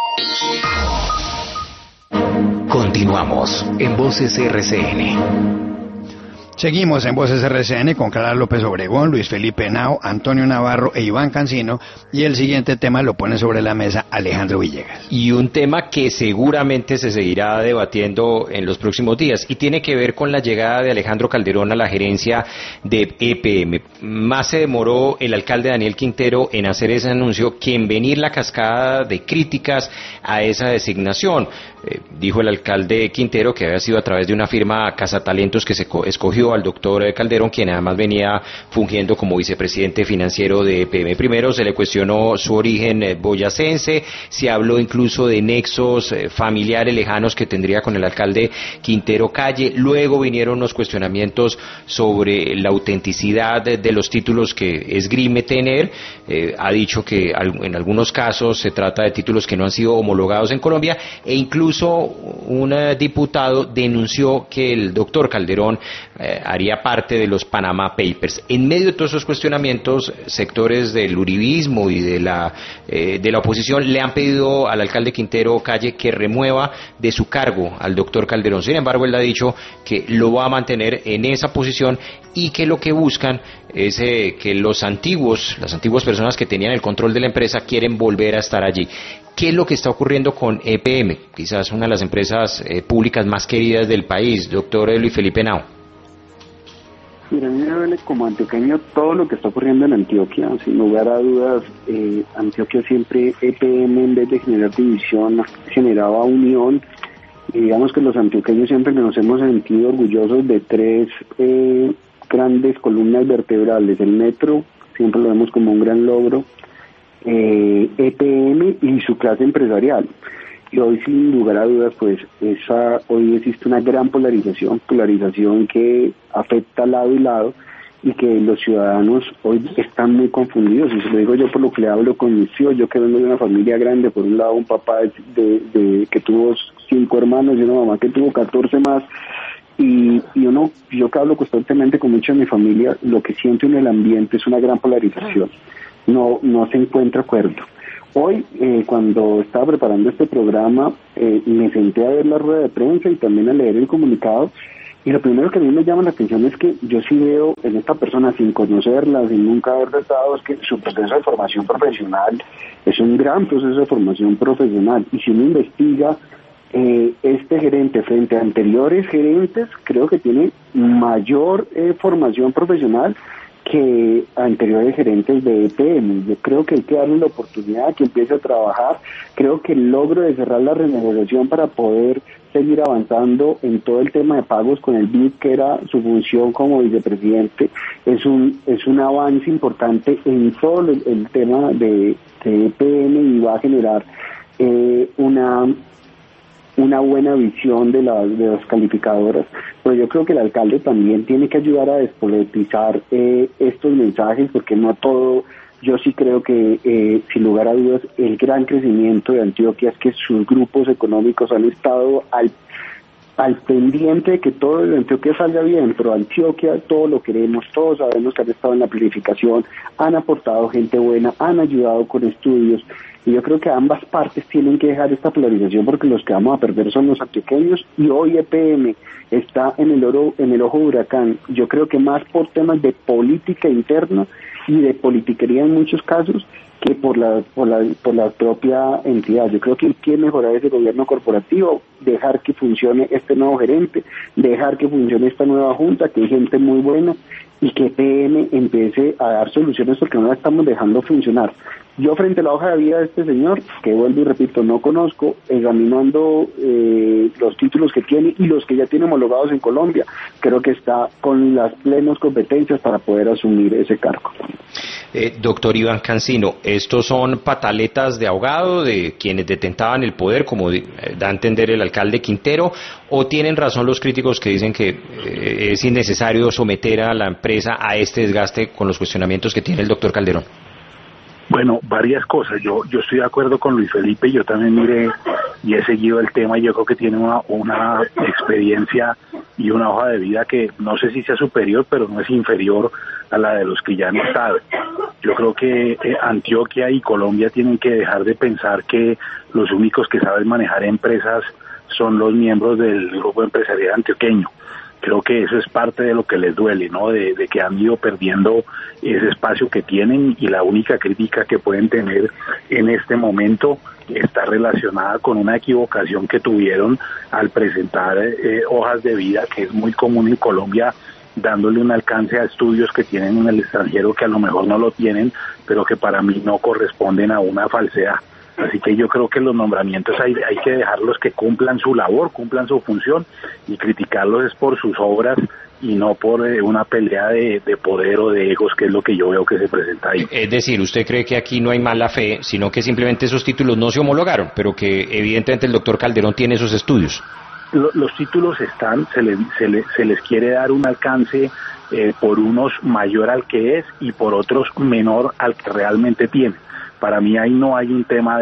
Continuamos en Voces RCN. Seguimos en Voces RCN con Clara López Obregón, Luis Felipe Henao, Antonio Navarro e Iván Cancino, y el siguiente tema lo pone sobre la mesa Alejandro Villegas. Y un tema que seguramente se seguirá debatiendo en los próximos días y tiene que ver con la llegada de Alejandro Calderón a la gerencia de EPM. Más se demoró el alcalde Daniel Quintero en hacer ese anuncio que en venir la cascada de críticas a esa designación. Dijo el alcalde Quintero que había sido a través de una firma Cazatalentos que se escogió al doctor Calderón, quien además venía fungiendo como vicepresidente financiero de EPM. Primero se le cuestionó su origen boyacense, se habló incluso de nexos familiares lejanos que tendría con el alcalde Quintero Calle. Luego vinieron los cuestionamientos sobre la autenticidad de los títulos que esgrime tener. Ha dicho que en algunos casos se trata de títulos que no han sido homologados en Colombia, e incluso un diputado denunció que el doctor Calderón haría parte de los Panama Papers. En medio de todos esos cuestionamientos, sectores del uribismo y de la oposición le han pedido al alcalde Quintero Calle que remueva de su cargo al doctor Calderón. Sin embargo, él ha dicho que lo va a mantener en esa posición y que lo que buscan es que las antiguas personas que tenían el control de la empresa quieren volver a estar allí. ¿Qué es lo que está ocurriendo con EPM? Quizás una de las empresas públicas más queridas del país, doctor Luis Felipe Henao. Mira, a mí me duele como antioqueño todo lo que está ocurriendo en Antioquia. Sin lugar a dudas, Antioquia siempre, EPM en vez de generar división, generaba unión. Y digamos que los antioqueños siempre nos hemos sentido orgullosos de tres grandes columnas vertebrales. El metro, siempre lo vemos como un gran logro. EPM y su clase empresarial. Y hoy, sin lugar a dudas, pues hoy existe una gran polarización que afecta lado y lado, y que los ciudadanos hoy están muy confundidos. Y se lo digo yo por lo que le hablo con mis tíos, yo que vengo de una familia grande, por un lado un papá que tuvo 5 hermanos y una mamá que tuvo 14 más, y yo que hablo constantemente con mucha de mi familia, lo que siento en el ambiente es una gran polarización. No se encuentra acuerdo. Hoy, cuando estaba preparando este programa, me senté a ver la rueda de prensa y también a leer el comunicado, y lo primero que a mí me llama la atención es que yo sí veo en esta persona, sin conocerla, sin nunca haber tratado, es que su proceso de formación profesional es un gran proceso de formación profesional, y si uno investiga este gerente frente a anteriores gerentes creo que tiene mayor formación profesional que anteriores gerentes de EPM. Yo creo que hay que darle la oportunidad que empiece a trabajar. Creo que el logro de cerrar la renegociación para poder seguir avanzando en todo el tema de pagos con el BID, que era su función como vicepresidente, es un avance importante en todo el tema de EPM, y va a generar una buena visión de las calificadoras. Pero yo creo que el alcalde también tiene que ayudar a despolitizar estos mensajes, porque no todo. Yo sí creo que, sin lugar a dudas, el gran crecimiento de Antioquia es que sus grupos económicos han estado al pendiente de que todo de Antioquia salga bien, pero Antioquia todo lo queremos, todos sabemos que han estado en la planificación, han aportado gente buena, han ayudado con estudios, y yo creo que ambas partes tienen que dejar esta polarización, porque los que vamos a perder son los antioqueños, y hoy EPM está en el ojo de huracán. Yo creo que más por temas de política interna y de politiquería en muchos casos, que por la propia entidad. Yo creo que hay que mejorar ese gobierno corporativo, dejar que funcione este nuevo gerente, dejar que funcione esta nueva junta, que hay gente muy buena, y que PM empiece a dar soluciones, porque no la estamos dejando funcionar. Yo, frente a la hoja de vida de este señor, que vuelvo y repito, no conozco, examinando los títulos que tiene y los que ya tiene homologados en Colombia, creo que está con las plenas competencias para poder asumir ese cargo. Doctor Iván Cancino, ¿estos son pataletas de ahogado de quienes detentaban el poder, como da a entender el alcalde Quintero, o tienen razón los críticos que dicen que es innecesario someter a la empresa a este desgaste con los cuestionamientos que tiene el doctor Calderón? Bueno, varias cosas. Yo estoy de acuerdo con Luis Felipe. Yo también miré y he seguido el tema, y yo creo que tiene una experiencia y una hoja de vida que no sé si sea superior, pero no es inferior a la de los que ya han estado. Yo creo que Antioquia y Colombia tienen que dejar de pensar que los únicos que saben manejar empresas son los miembros del grupo empresarial antioqueño. Creo que eso es parte de lo que les duele, ¿no? De que han ido perdiendo ese espacio que tienen, y la única crítica que pueden tener en este momento está relacionada con una equivocación que tuvieron al presentar hojas de vida, que es muy común en Colombia, dándole un alcance a estudios que tienen en el extranjero que a lo mejor no lo tienen, pero que para mí no corresponden a una falsedad. Así que yo creo que los nombramientos hay que dejarlos que cumplan su labor, cumplan su función, y criticarlos es por sus obras y no por una pelea de poder o de egos, que es lo que yo veo que se presenta ahí. Es decir, ¿usted cree que aquí no hay mala fe, sino que simplemente esos títulos no se homologaron, pero que evidentemente el doctor Calderón tiene esos estudios? Los títulos están, se les quiere dar un alcance por unos mayor al que es y por otros menor al que realmente tiene. Para mí ahí no hay un tema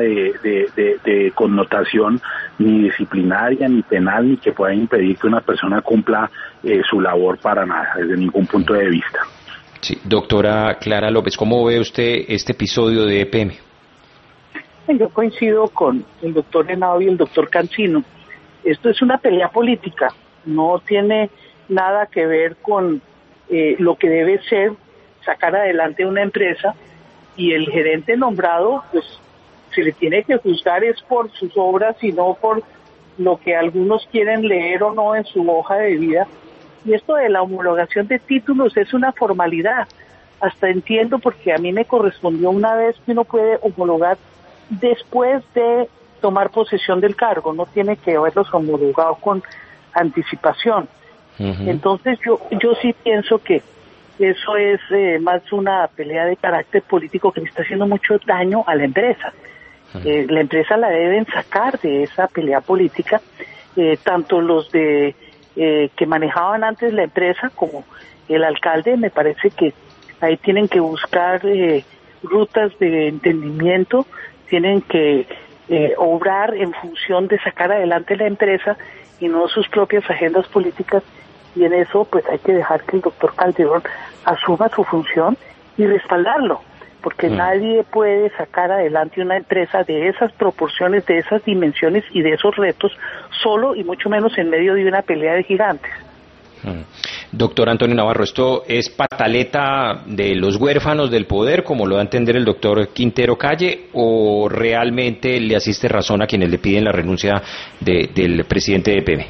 de connotación ni disciplinaria, ni penal, ni que pueda impedir que una persona cumpla su labor, para nada, desde ningún punto de vista. Sí, doctora Clara López, ¿cómo ve usted este episodio de EPM? Yo coincido con el doctor Henao y el doctor Cancino. Esto es una pelea política, no tiene nada que ver con lo que debe ser sacar adelante una empresa, y el gerente nombrado, pues se le tiene que juzgar es por sus obras y no por lo que algunos quieren leer o no en su hoja de vida. Y esto de la homologación de títulos es una formalidad, hasta entiendo, porque a mí me correspondió una vez que uno puede homologar después de tomar posesión del cargo, no tiene que haberlos homologado con anticipación. Entonces yo sí pienso que eso es más una pelea de carácter político que le está haciendo mucho daño a la empresa. La empresa la deben sacar de esa pelea política, tanto los que manejaban antes la empresa como el alcalde. Me parece que ahí tienen que buscar rutas de entendimiento, tienen que obrar en función de sacar adelante la empresa y no sus propias agendas políticas. Y en eso pues hay que dejar que el doctor Calderón asuma su función y respaldarlo, porque nadie puede sacar adelante una empresa de esas proporciones, de esas dimensiones y de esos retos solo, y mucho menos en medio de una pelea de gigantes. Doctor Antonio Navarro, ¿esto es pataleta de los huérfanos del poder, como lo da a entender el doctor Quintero Calle, o realmente le asiste razón a quienes le piden la renuncia del presidente de EPM?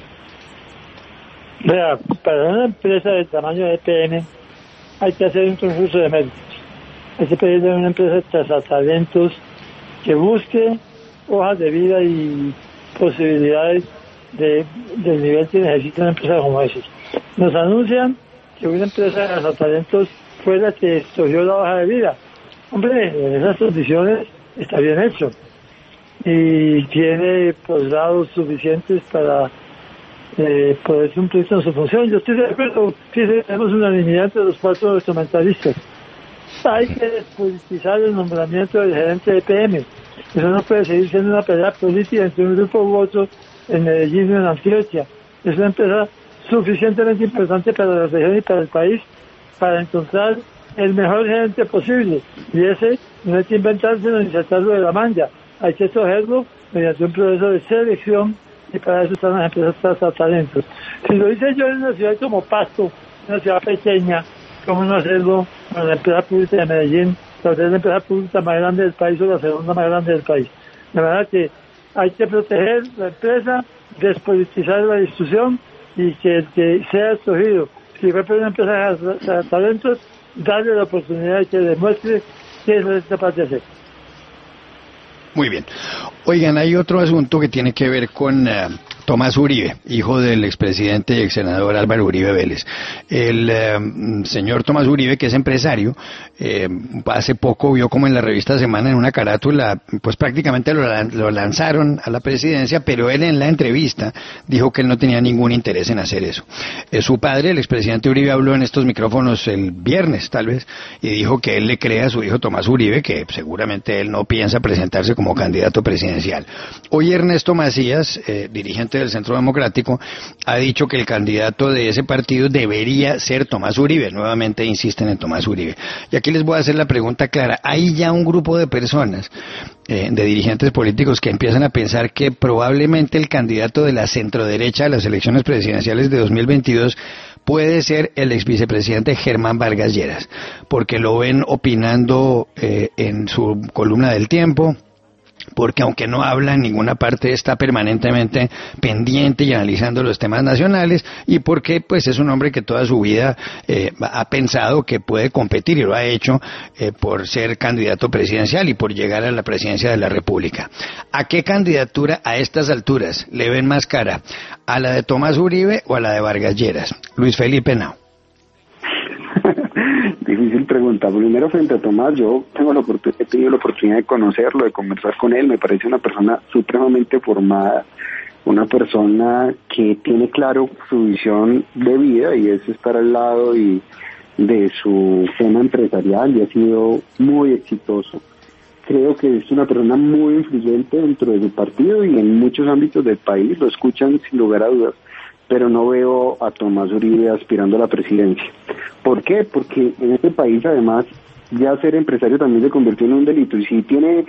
Vea, para una empresa del tamaño de EPM hay que hacer un concurso de méritos. Hay que pedirle a una empresa de cazatalentos que busque hojas de vida y posibilidades del nivel que necesita una empresa como esa. Nos anuncian que una empresa de cazatalentos fue la que escogió la hoja de vida. Hombre, en esas condiciones está bien hecho y tiene posgrados suficientes para poder cumplir con su función. Yo estoy de acuerdo, sí, tenemos unanimidad entre los 4 instrumentalistas. Hay que despolitizar el nombramiento del gerente de EPM. Eso no puede seguir siendo una pelea política entre un grupo u otro en Medellín y en Antioquia. Es una empresa suficientemente importante para la región y para el país para encontrar el mejor gerente posible. Y ese no hay que inventárselo ni sacarlo de la manga. Hay que escogerlo mediante un proceso de selección y para eso están las empresas talentos. Si lo hice yo en una ciudad como Pasto, una ciudad pequeña, ¿cómo no hacerlo con la empresa pública de Medellín, la empresa pública más grande del país o la segunda más grande del país? De verdad que hay que proteger la empresa, despolitizar la discusión y que el que sea escogido, si fue por una empresa de talentos, darle la oportunidad de que demuestre qué es capaz de hacer. Muy bien. Oigan, hay otro asunto que tiene que ver con Tomás Uribe, hijo del expresidente y exsenador Álvaro Uribe Vélez. El señor Tomás Uribe, que es empresario, hace poco vio como en la revista Semana, en una carátula, pues prácticamente lo lanzaron a la presidencia, pero él en la entrevista dijo que él no tenía ningún interés en hacer eso. Su padre, el expresidente Uribe, habló en estos micrófonos el viernes, tal vez, y dijo que él le cree a su hijo Tomás Uribe, que seguramente él no piensa presentarse como candidato presidencial. Hoy Ernesto Macías, dirigente del Centro Democrático, ha dicho que el candidato de ese partido debería ser Tomás Uribe. Nuevamente insisten en Tomás Uribe. Y aquí les voy a hacer la pregunta clara. Hay ya un grupo de personas, de dirigentes políticos, que empiezan a pensar que probablemente el candidato de la centroderecha a las elecciones presidenciales de 2022 puede ser el exvicepresidente Germán Vargas Lleras, porque lo ven opinando en su columna del Tiempo, porque aunque no habla en ninguna parte, está permanentemente pendiente y analizando los temas nacionales, y porque pues es un hombre que toda su vida ha pensado que puede competir, y lo ha hecho por ser candidato presidencial y por llegar a la presidencia de la República. ¿A qué candidatura a estas alturas le ven más cara? ¿A la de Tomás Uribe o a la de Vargas Lleras? Luis Felipe Henao. Difícil pregunta. Primero, frente a Tomás, yo he tenido la oportunidad de conocerlo, de conversar con él. Me parece una persona supremamente formada, una persona que tiene claro su visión de vida, y es estar al lado y de su tema empresarial, y ha sido muy exitoso. Creo que es una persona muy influyente dentro de su partido y en muchos ámbitos del país, lo escuchan sin lugar a dudas, pero no veo a Tomás Uribe aspirando a la presidencia. ¿Por qué? Porque en este país, además, ya ser empresario también se convirtió en un delito, y si tiene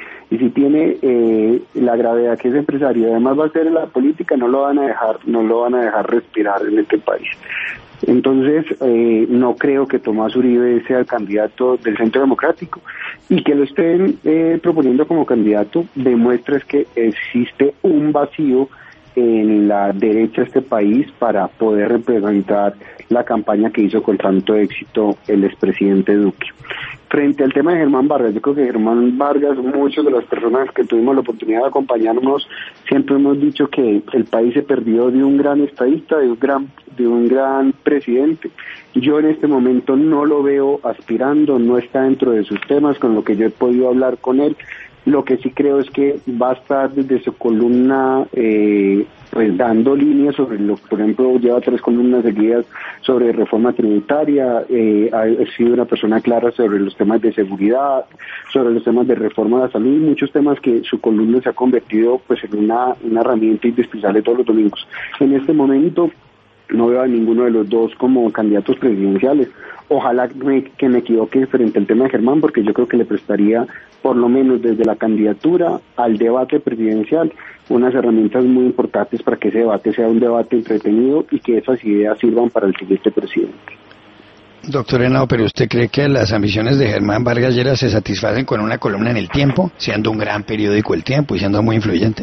la gravedad que es empresario, además va a ser en la política, no lo van a dejar respirar en este país. Entonces, no creo que Tomás Uribe sea el candidato del Centro Democrático, y que lo estén proponiendo como candidato demuestra es que existe un vacío en la derecha de este país para poder representar la campaña que hizo con tanto éxito el expresidente Duque. Frente al tema de Germán Vargas, yo creo que Germán Vargas, muchas de las personas que tuvimos la oportunidad de acompañarnos, siempre hemos dicho que el país se perdió de un gran estadista, de un gran presidente. Yo en este momento no lo veo aspirando, no está dentro de sus temas, con lo que yo he podido hablar con él. Lo que sí creo es que va a estar desde su columna pues dando líneas sobre por ejemplo, lleva 3 columnas seguidas sobre reforma tributaria, ha sido una persona clara sobre los temas de seguridad, sobre los temas de reforma de la salud, y muchos temas que su columna se ha convertido pues en una herramienta indispensable todos los domingos. En este momento no veo a ninguno de los dos como candidatos presidenciales. Ojalá que me equivoque frente al tema de Germán, porque yo creo que le prestaría por lo menos desde la candidatura al debate presidencial, unas herramientas muy importantes para que ese debate sea un debate entretenido y que esas ideas sirvan para el siguiente presidente. Doctor Henao, ¿pero usted cree que las ambiciones de Germán Vargas Lleras se satisfacen con una columna en El Tiempo, siendo un gran periódico El Tiempo y siendo muy influyente?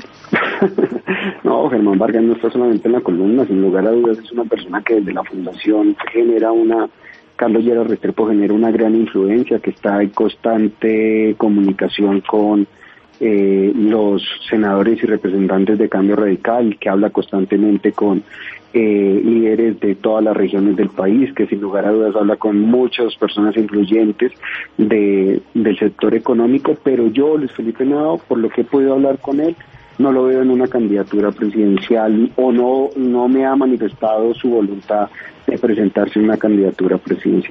No, Germán Vargas no está solamente en la columna, sin lugar a dudas es una persona que desde la fundación Carlos Lleras Restrepo genera una gran influencia, que está en constante comunicación con los senadores y representantes de Cambio Radical, que habla constantemente con líderes de todas las regiones del país, que sin lugar a dudas habla con muchas personas influyentes del sector económico, pero yo, Luis Felipe Henao, por lo que he podido hablar con él, no lo veo en una candidatura presidencial o no me ha manifestado su voluntad de presentarse en una candidatura presidencial.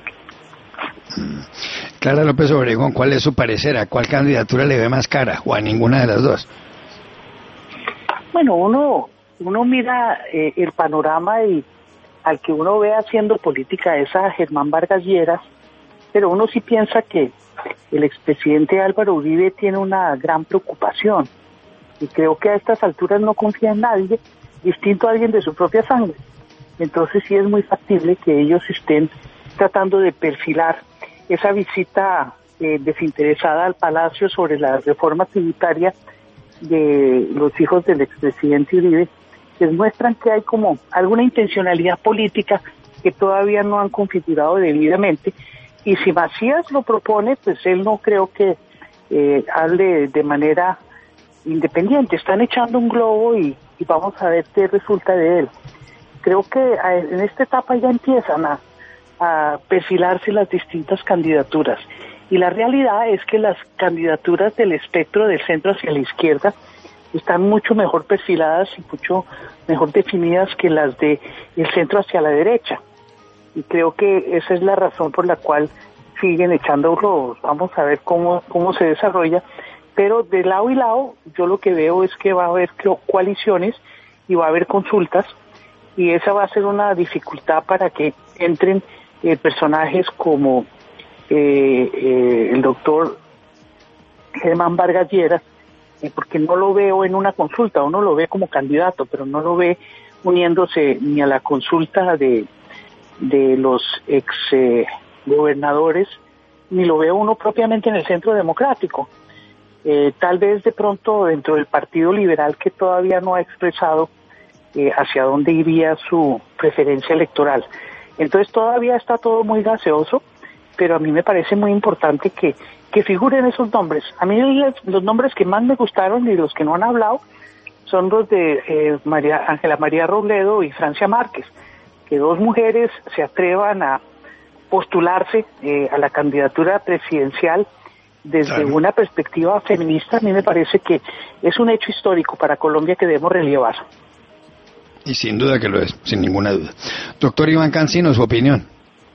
Clara López Obregón, ¿cuál es su parecer? ¿A cuál candidatura le ve más cara o a ninguna de las dos? Bueno, uno mira el panorama y al que uno ve haciendo política es a Germán Vargas Lleras, pero uno sí piensa que el expresidente Álvaro Uribe tiene una gran preocupación y creo que a estas alturas no confía en nadie distinto a alguien de su propia sangre. Entonces sí es muy factible que ellos estén tratando de perfilar esa visita desinteresada al Palacio sobre la reforma tributaria de los hijos del expresidente Uribe, que muestran que hay como alguna intencionalidad política que todavía no han configurado debidamente, y si Macías lo propone, pues él no creo que hable de manera independiente. Están echando un globo y vamos a ver qué resulta de él. Creo que en esta etapa ya empiezan a perfilarse las distintas candidaturas, y la realidad es que las candidaturas del espectro del centro hacia la izquierda están mucho mejor perfiladas y mucho mejor definidas que las del centro hacia la derecha, y creo que esa es la razón por la cual siguen echando globos. Vamos a ver cómo se desarrolla, pero de lado y lado yo lo que veo es que va a haber coaliciones y va a haber consultas, y esa va a ser una dificultad para que entren personajes como el doctor Germán Vargas Lleras, porque no lo veo en una consulta. Uno lo ve como candidato, pero no lo ve uniéndose ni a la consulta de los ex gobernadores, ni lo veo uno propiamente en el Centro Democrático. Tal vez de pronto dentro del Partido Liberal, que todavía no ha expresado hacia dónde iría su preferencia electoral. Entonces todavía está todo muy gaseoso, pero a mí me parece muy importante que figuren esos nombres. A mí los nombres que más me gustaron y los que no han hablado son los de Ángela María Robledo y Francia Márquez, que dos mujeres se atrevan a postularse a la candidatura presidencial desde una perspectiva feminista. A mí me parece que es un hecho histórico para Colombia que debemos relevar. Y sin duda que lo es, sin ninguna duda. Doctor Iván Cancino, su opinión.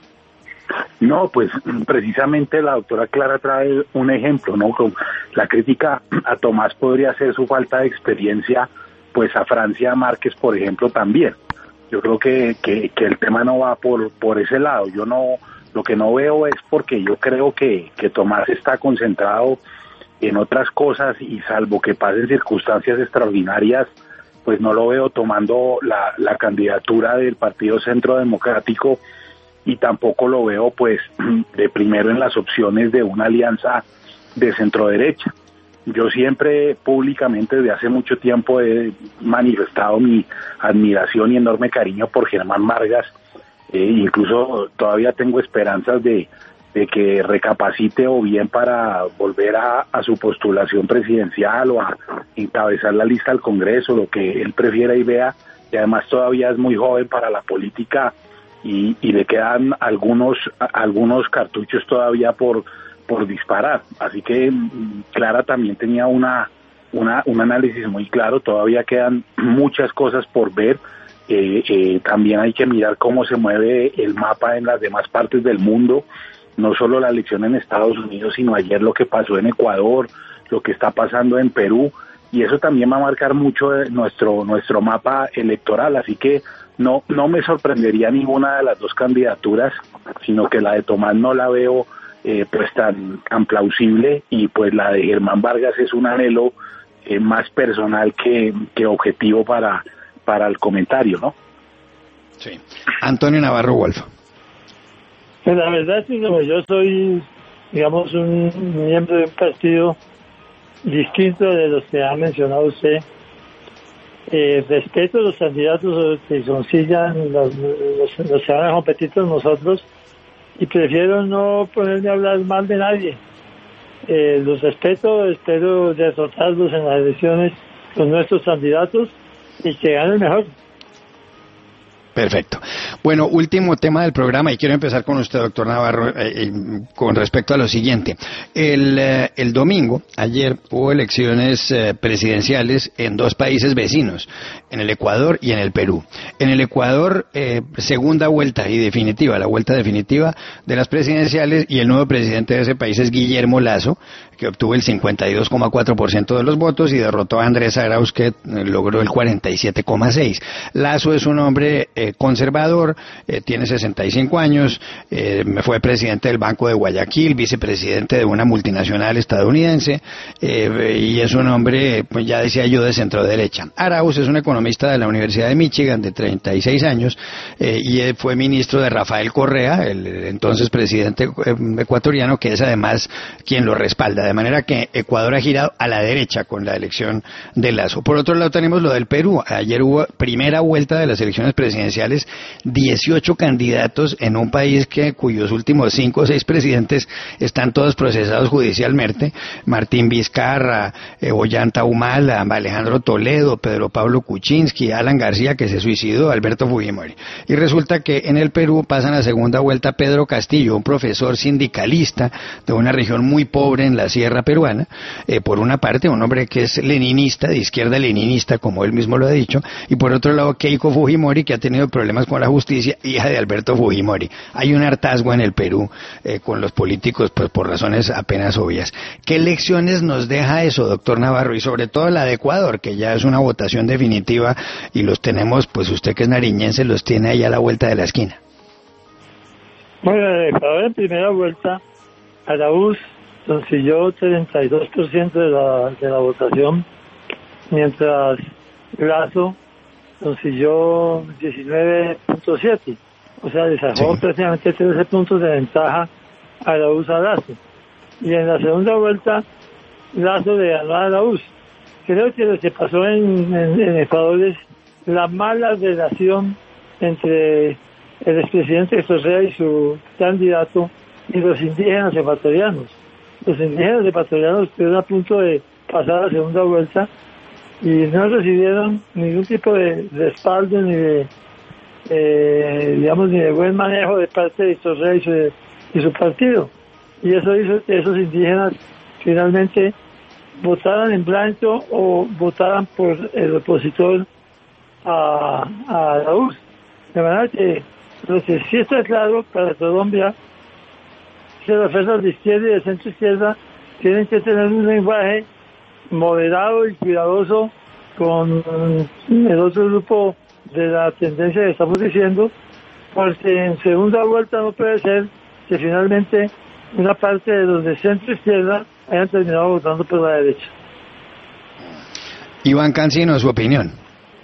No, pues precisamente la doctora Clara trae un ejemplo, ¿no? Con la crítica a Tomás podría ser su falta de experiencia, pues a Francia Márquez, por ejemplo, también. Yo creo que el tema no va por ese lado. Lo que no veo es porque yo creo que Tomás está concentrado en otras cosas, y salvo que pasen circunstancias extraordinarias, pues no lo veo tomando la candidatura del Partido Centro Democrático, y tampoco lo veo pues de primero en las opciones de una alianza de centro derecha. Yo siempre públicamente desde hace mucho tiempo he manifestado mi admiración y enorme cariño por Germán Vargas, incluso todavía tengo esperanzas de que recapacite, o bien para volver a su postulación presidencial o a encabezar la lista al Congreso, lo que él prefiera y vea, y además todavía es muy joven para la política y le quedan algunos cartuchos todavía por disparar. Así que Clara también tenía un análisis muy claro. Todavía quedan muchas cosas por ver. También hay que mirar cómo se mueve el mapa en las demás partes del mundo, no solo la elección en Estados Unidos, sino ayer lo que pasó en Ecuador, lo que está pasando en Perú, y eso también va a marcar mucho nuestro mapa electoral. Así que no me sorprendería ninguna de las dos candidaturas, sino que la de Tomás no la veo pues tan plausible, y pues la de Germán Vargas es un anhelo más personal que objetivo para el comentario, ¿no? Sí. Antonio Navarro Wolf. Pues la verdad es que como yo soy, digamos, un miembro de un partido distinto de los que ha mencionado usted, respeto a los candidatos que consigan los que van a competir con nosotros, y prefiero no ponerme a hablar mal de nadie. Los respeto, espero derrotarlos en las elecciones con nuestros candidatos y que gane el mejor. Perfecto. Bueno, último tema del programa, y quiero empezar con usted, doctor Navarro, con respecto a lo siguiente. El domingo, ayer, hubo elecciones presidenciales en dos países vecinos, en el Ecuador y en el Perú. En el Ecuador, segunda vuelta y definitiva, la vuelta definitiva de las presidenciales, y el nuevo presidente de ese país es Guillermo Lasso, que obtuvo el 52,4% de los votos y derrotó a Andrés Arauz, que logró el 47,6%. Lasso es un hombre conservador, tiene 65 años, fue presidente del Banco de Guayaquil, vicepresidente de una multinacional estadounidense, y es un hombre, pues ya decía yo, de centro derecha. Arauz es un economista de la Universidad de Michigan de 36 años, y fue ministro de Rafael Correa, el entonces presidente ecuatoriano, que es además quien lo respalda, de manera que Ecuador ha girado a la derecha con la elección de Lasso. Por otro lado tenemos lo del Perú. Ayer hubo primera vuelta de las elecciones presidenciales, 18 candidatos en un país cuyos últimos 5 o 6 presidentes están todos procesados judicialmente: Martín Vizcarra, Ollanta Humala, Alejandro Toledo, Pedro Pablo Kuczynski, Alan García, que se suicidó, Alberto Fujimori. Y resulta que en el Perú pasan a segunda vuelta Pedro Castillo, un profesor sindicalista de una región muy pobre en la sierra peruana, por una parte, un hombre que es leninista, de izquierda leninista, como él mismo lo ha dicho, y por otro lado Keiko Fujimori, que ha tenido problemas con la justicia, hija de Alberto Fujimori. Hay un hartazgo en el Perú con los políticos, pues por razones apenas obvias. ¿Qué lecciones nos deja eso, doctor Navarro? Y sobre todo la de Ecuador, que ya es una votación definitiva y los tenemos, pues usted que es nariñense, los tiene ahí a la vuelta de la esquina. Bueno, en Ecuador en primera vuelta, Arauz consiguió 32% de la votación, mientras Lasso consiguió 19.7%, o sea, le sacó prácticamente 13 puntos de ventaja a Arauz a Lasso. Y en la segunda vuelta, Lasso le ganó a Arauz. Creo que lo que pasó en Ecuador es la mala relación entre el expresidente Correa y su candidato y los indígenas ecuatorianos. Los indígenas ecuatorianos estuvieron a punto de pasar a la segunda vuelta y no recibieron ningún tipo de respaldo ni de ni de buen manejo de parte de Correa y su partido, y eso hizo que esos indígenas finalmente votaran en blanco o votaran por el opositor a Arauz. De manera que lo que sí está claro para Colombia, que las fuerzas de izquierda y de centro izquierda tienen que tener un lenguaje moderado y cuidadoso con el otro grupo de la tendencia que estamos diciendo, porque en segunda vuelta no puede ser que finalmente una parte de los de centro izquierda hayan terminado votando por la derecha. Iván Cancino, su opinión.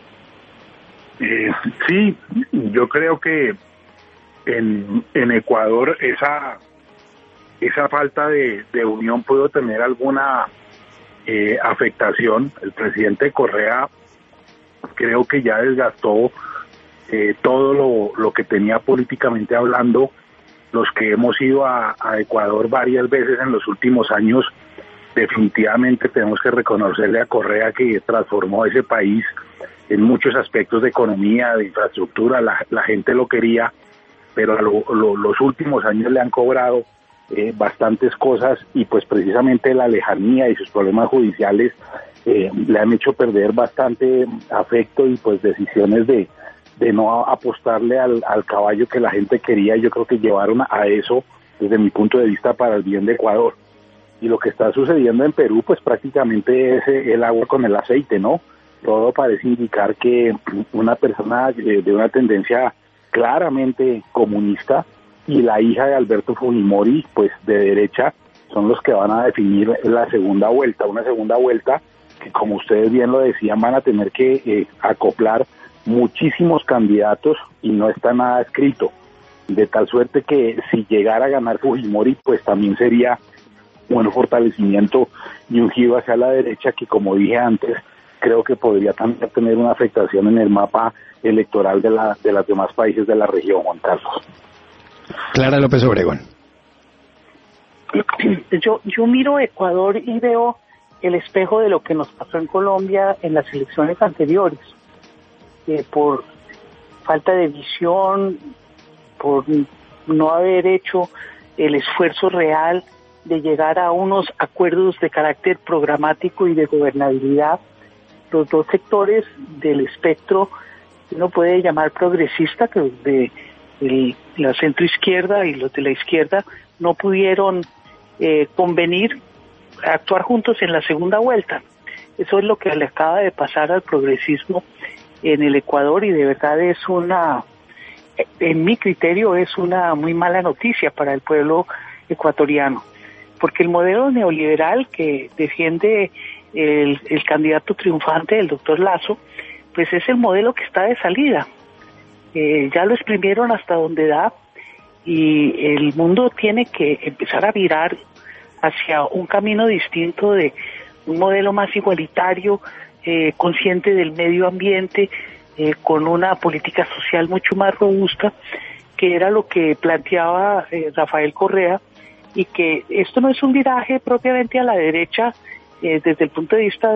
Sí, yo creo que en Ecuador esa falta de unión pudo tener alguna afectación. El presidente Correa creo que ya desgastó todo lo que tenía políticamente hablando. Los que hemos ido a Ecuador varias veces en los últimos años, definitivamente tenemos que reconocerle a Correa que transformó ese país en muchos aspectos de economía, de infraestructura. La gente lo quería, pero los últimos años le han cobrado bastantes cosas, y pues precisamente la lejanía y sus problemas judiciales le han hecho perder bastante afecto y pues decisiones de no apostarle al caballo que la gente quería. Yo creo que llevaron a eso, desde mi punto de vista, para el bien de Ecuador. Y lo que está sucediendo en Perú, pues prácticamente es el agua con el aceite, ¿no? Todo parece indicar que una persona de una tendencia claramente comunista y la hija de Alberto Fujimori, pues de derecha, son los que van a definir la segunda vuelta, una segunda vuelta que, como ustedes bien lo decían, van a tener que acoplar muchísimos candidatos y no está nada escrito, de tal suerte que si llegara a ganar Fujimori, pues también sería un fortalecimiento y un giro hacia la derecha que, como dije antes, creo que podría también tener una afectación en el mapa electoral de los demás países de la región, Juan Carlos. Clara López Obregón. Yo miro Ecuador y veo el espejo de lo que nos pasó en Colombia en las elecciones anteriores, por falta de visión, por no haber hecho el esfuerzo real de llegar a unos acuerdos de carácter programático y de gobernabilidad. Los dos sectores del espectro, uno puede llamar progresista, que de la centroizquierda y los de la izquierda, no pudieron convenir actuar juntos en la segunda vuelta. Eso es lo que le acaba de pasar al progresismo en el Ecuador, y de verdad es en mi criterio, es una muy mala noticia para el pueblo ecuatoriano, porque el modelo neoliberal que defiende el candidato triunfante, el doctor Lasso, pues es el modelo que está de salida. Ya lo exprimieron hasta donde da, y el mundo tiene que empezar a virar hacia un camino distinto, de un modelo más igualitario, consciente del medio ambiente, con una política social mucho más robusta, que era lo que planteaba Rafael Correa, y que esto no es un viraje propiamente a la derecha desde el punto de vista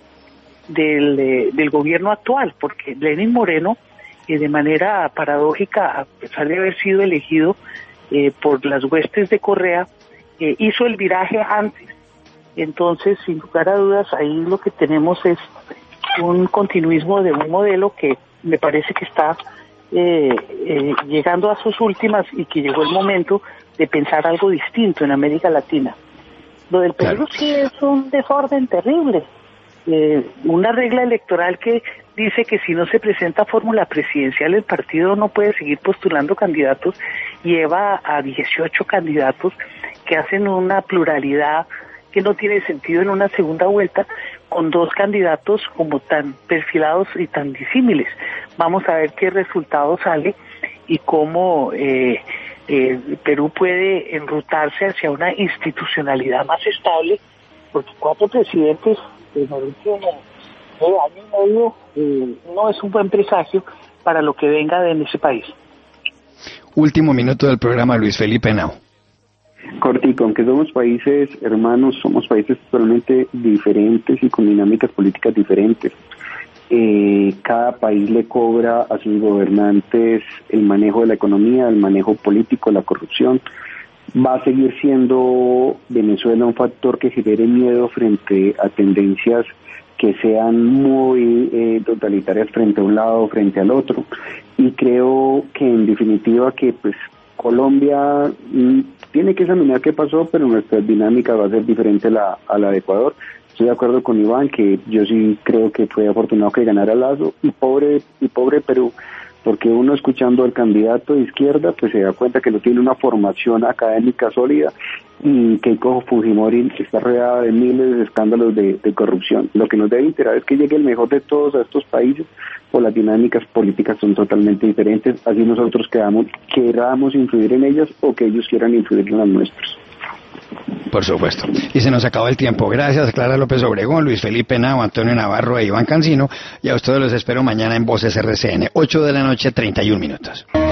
del gobierno actual, porque Lenín Moreno, de manera paradójica, a pesar de haber sido elegido por las huestes de Correa, hizo el viraje antes. Entonces, sin lugar a dudas, ahí lo que tenemos es un continuismo de un modelo que me parece que está llegando a sus últimas, y que llegó el momento de pensar algo distinto en América Latina. Lo del Perú sí es un desorden terrible. Una regla electoral que dice que si no se presenta fórmula presidencial, el partido no puede seguir postulando candidatos, lleva a 18 candidatos que hacen una pluralidad que no tiene sentido en una segunda vuelta, con dos candidatos como tan perfilados y tan disímiles. Vamos a ver qué resultado sale y cómo Perú puede enrutarse hacia una institucionalidad más estable, porque 4 presidentes en el último año y medio no es un buen presagio para lo que venga en ese país. Último minuto del programa, Luis Felipe Henao. Cortico, aunque somos países hermanos, somos países totalmente diferentes y con dinámicas políticas diferentes. Cada país le cobra a sus gobernantes el manejo de la economía, el manejo político, la corrupción. Va a seguir siendo Venezuela un factor que genere miedo frente a tendencias que sean muy totalitarias frente a un lado o frente al otro. Y creo que en definitiva que pues Colombia tiene que examinar qué pasó, pero nuestra dinámica va a ser diferente a la de Ecuador. Estoy de acuerdo con Iván que yo sí creo que fue afortunado que ganara Lasso, y pobre Perú, porque uno escuchando al candidato de izquierda pues se da cuenta que no tiene una formación académica sólida, y Keiko Fujimori está rodeada de miles de escándalos de corrupción. Lo que nos debe interesar es que llegue el mejor de todos a estos países, o las dinámicas políticas son totalmente diferentes, así nosotros queramos influir en ellas o que ellos quieran influir en las nuestras. Por supuesto. Y se nos acabó el tiempo. Gracias, Clara López Obregón, Luis Felipe Henao, Antonio Navarro e Iván Cancino. Y a ustedes los espero mañana en Voces RCN, 8 de la noche, 31 minutos.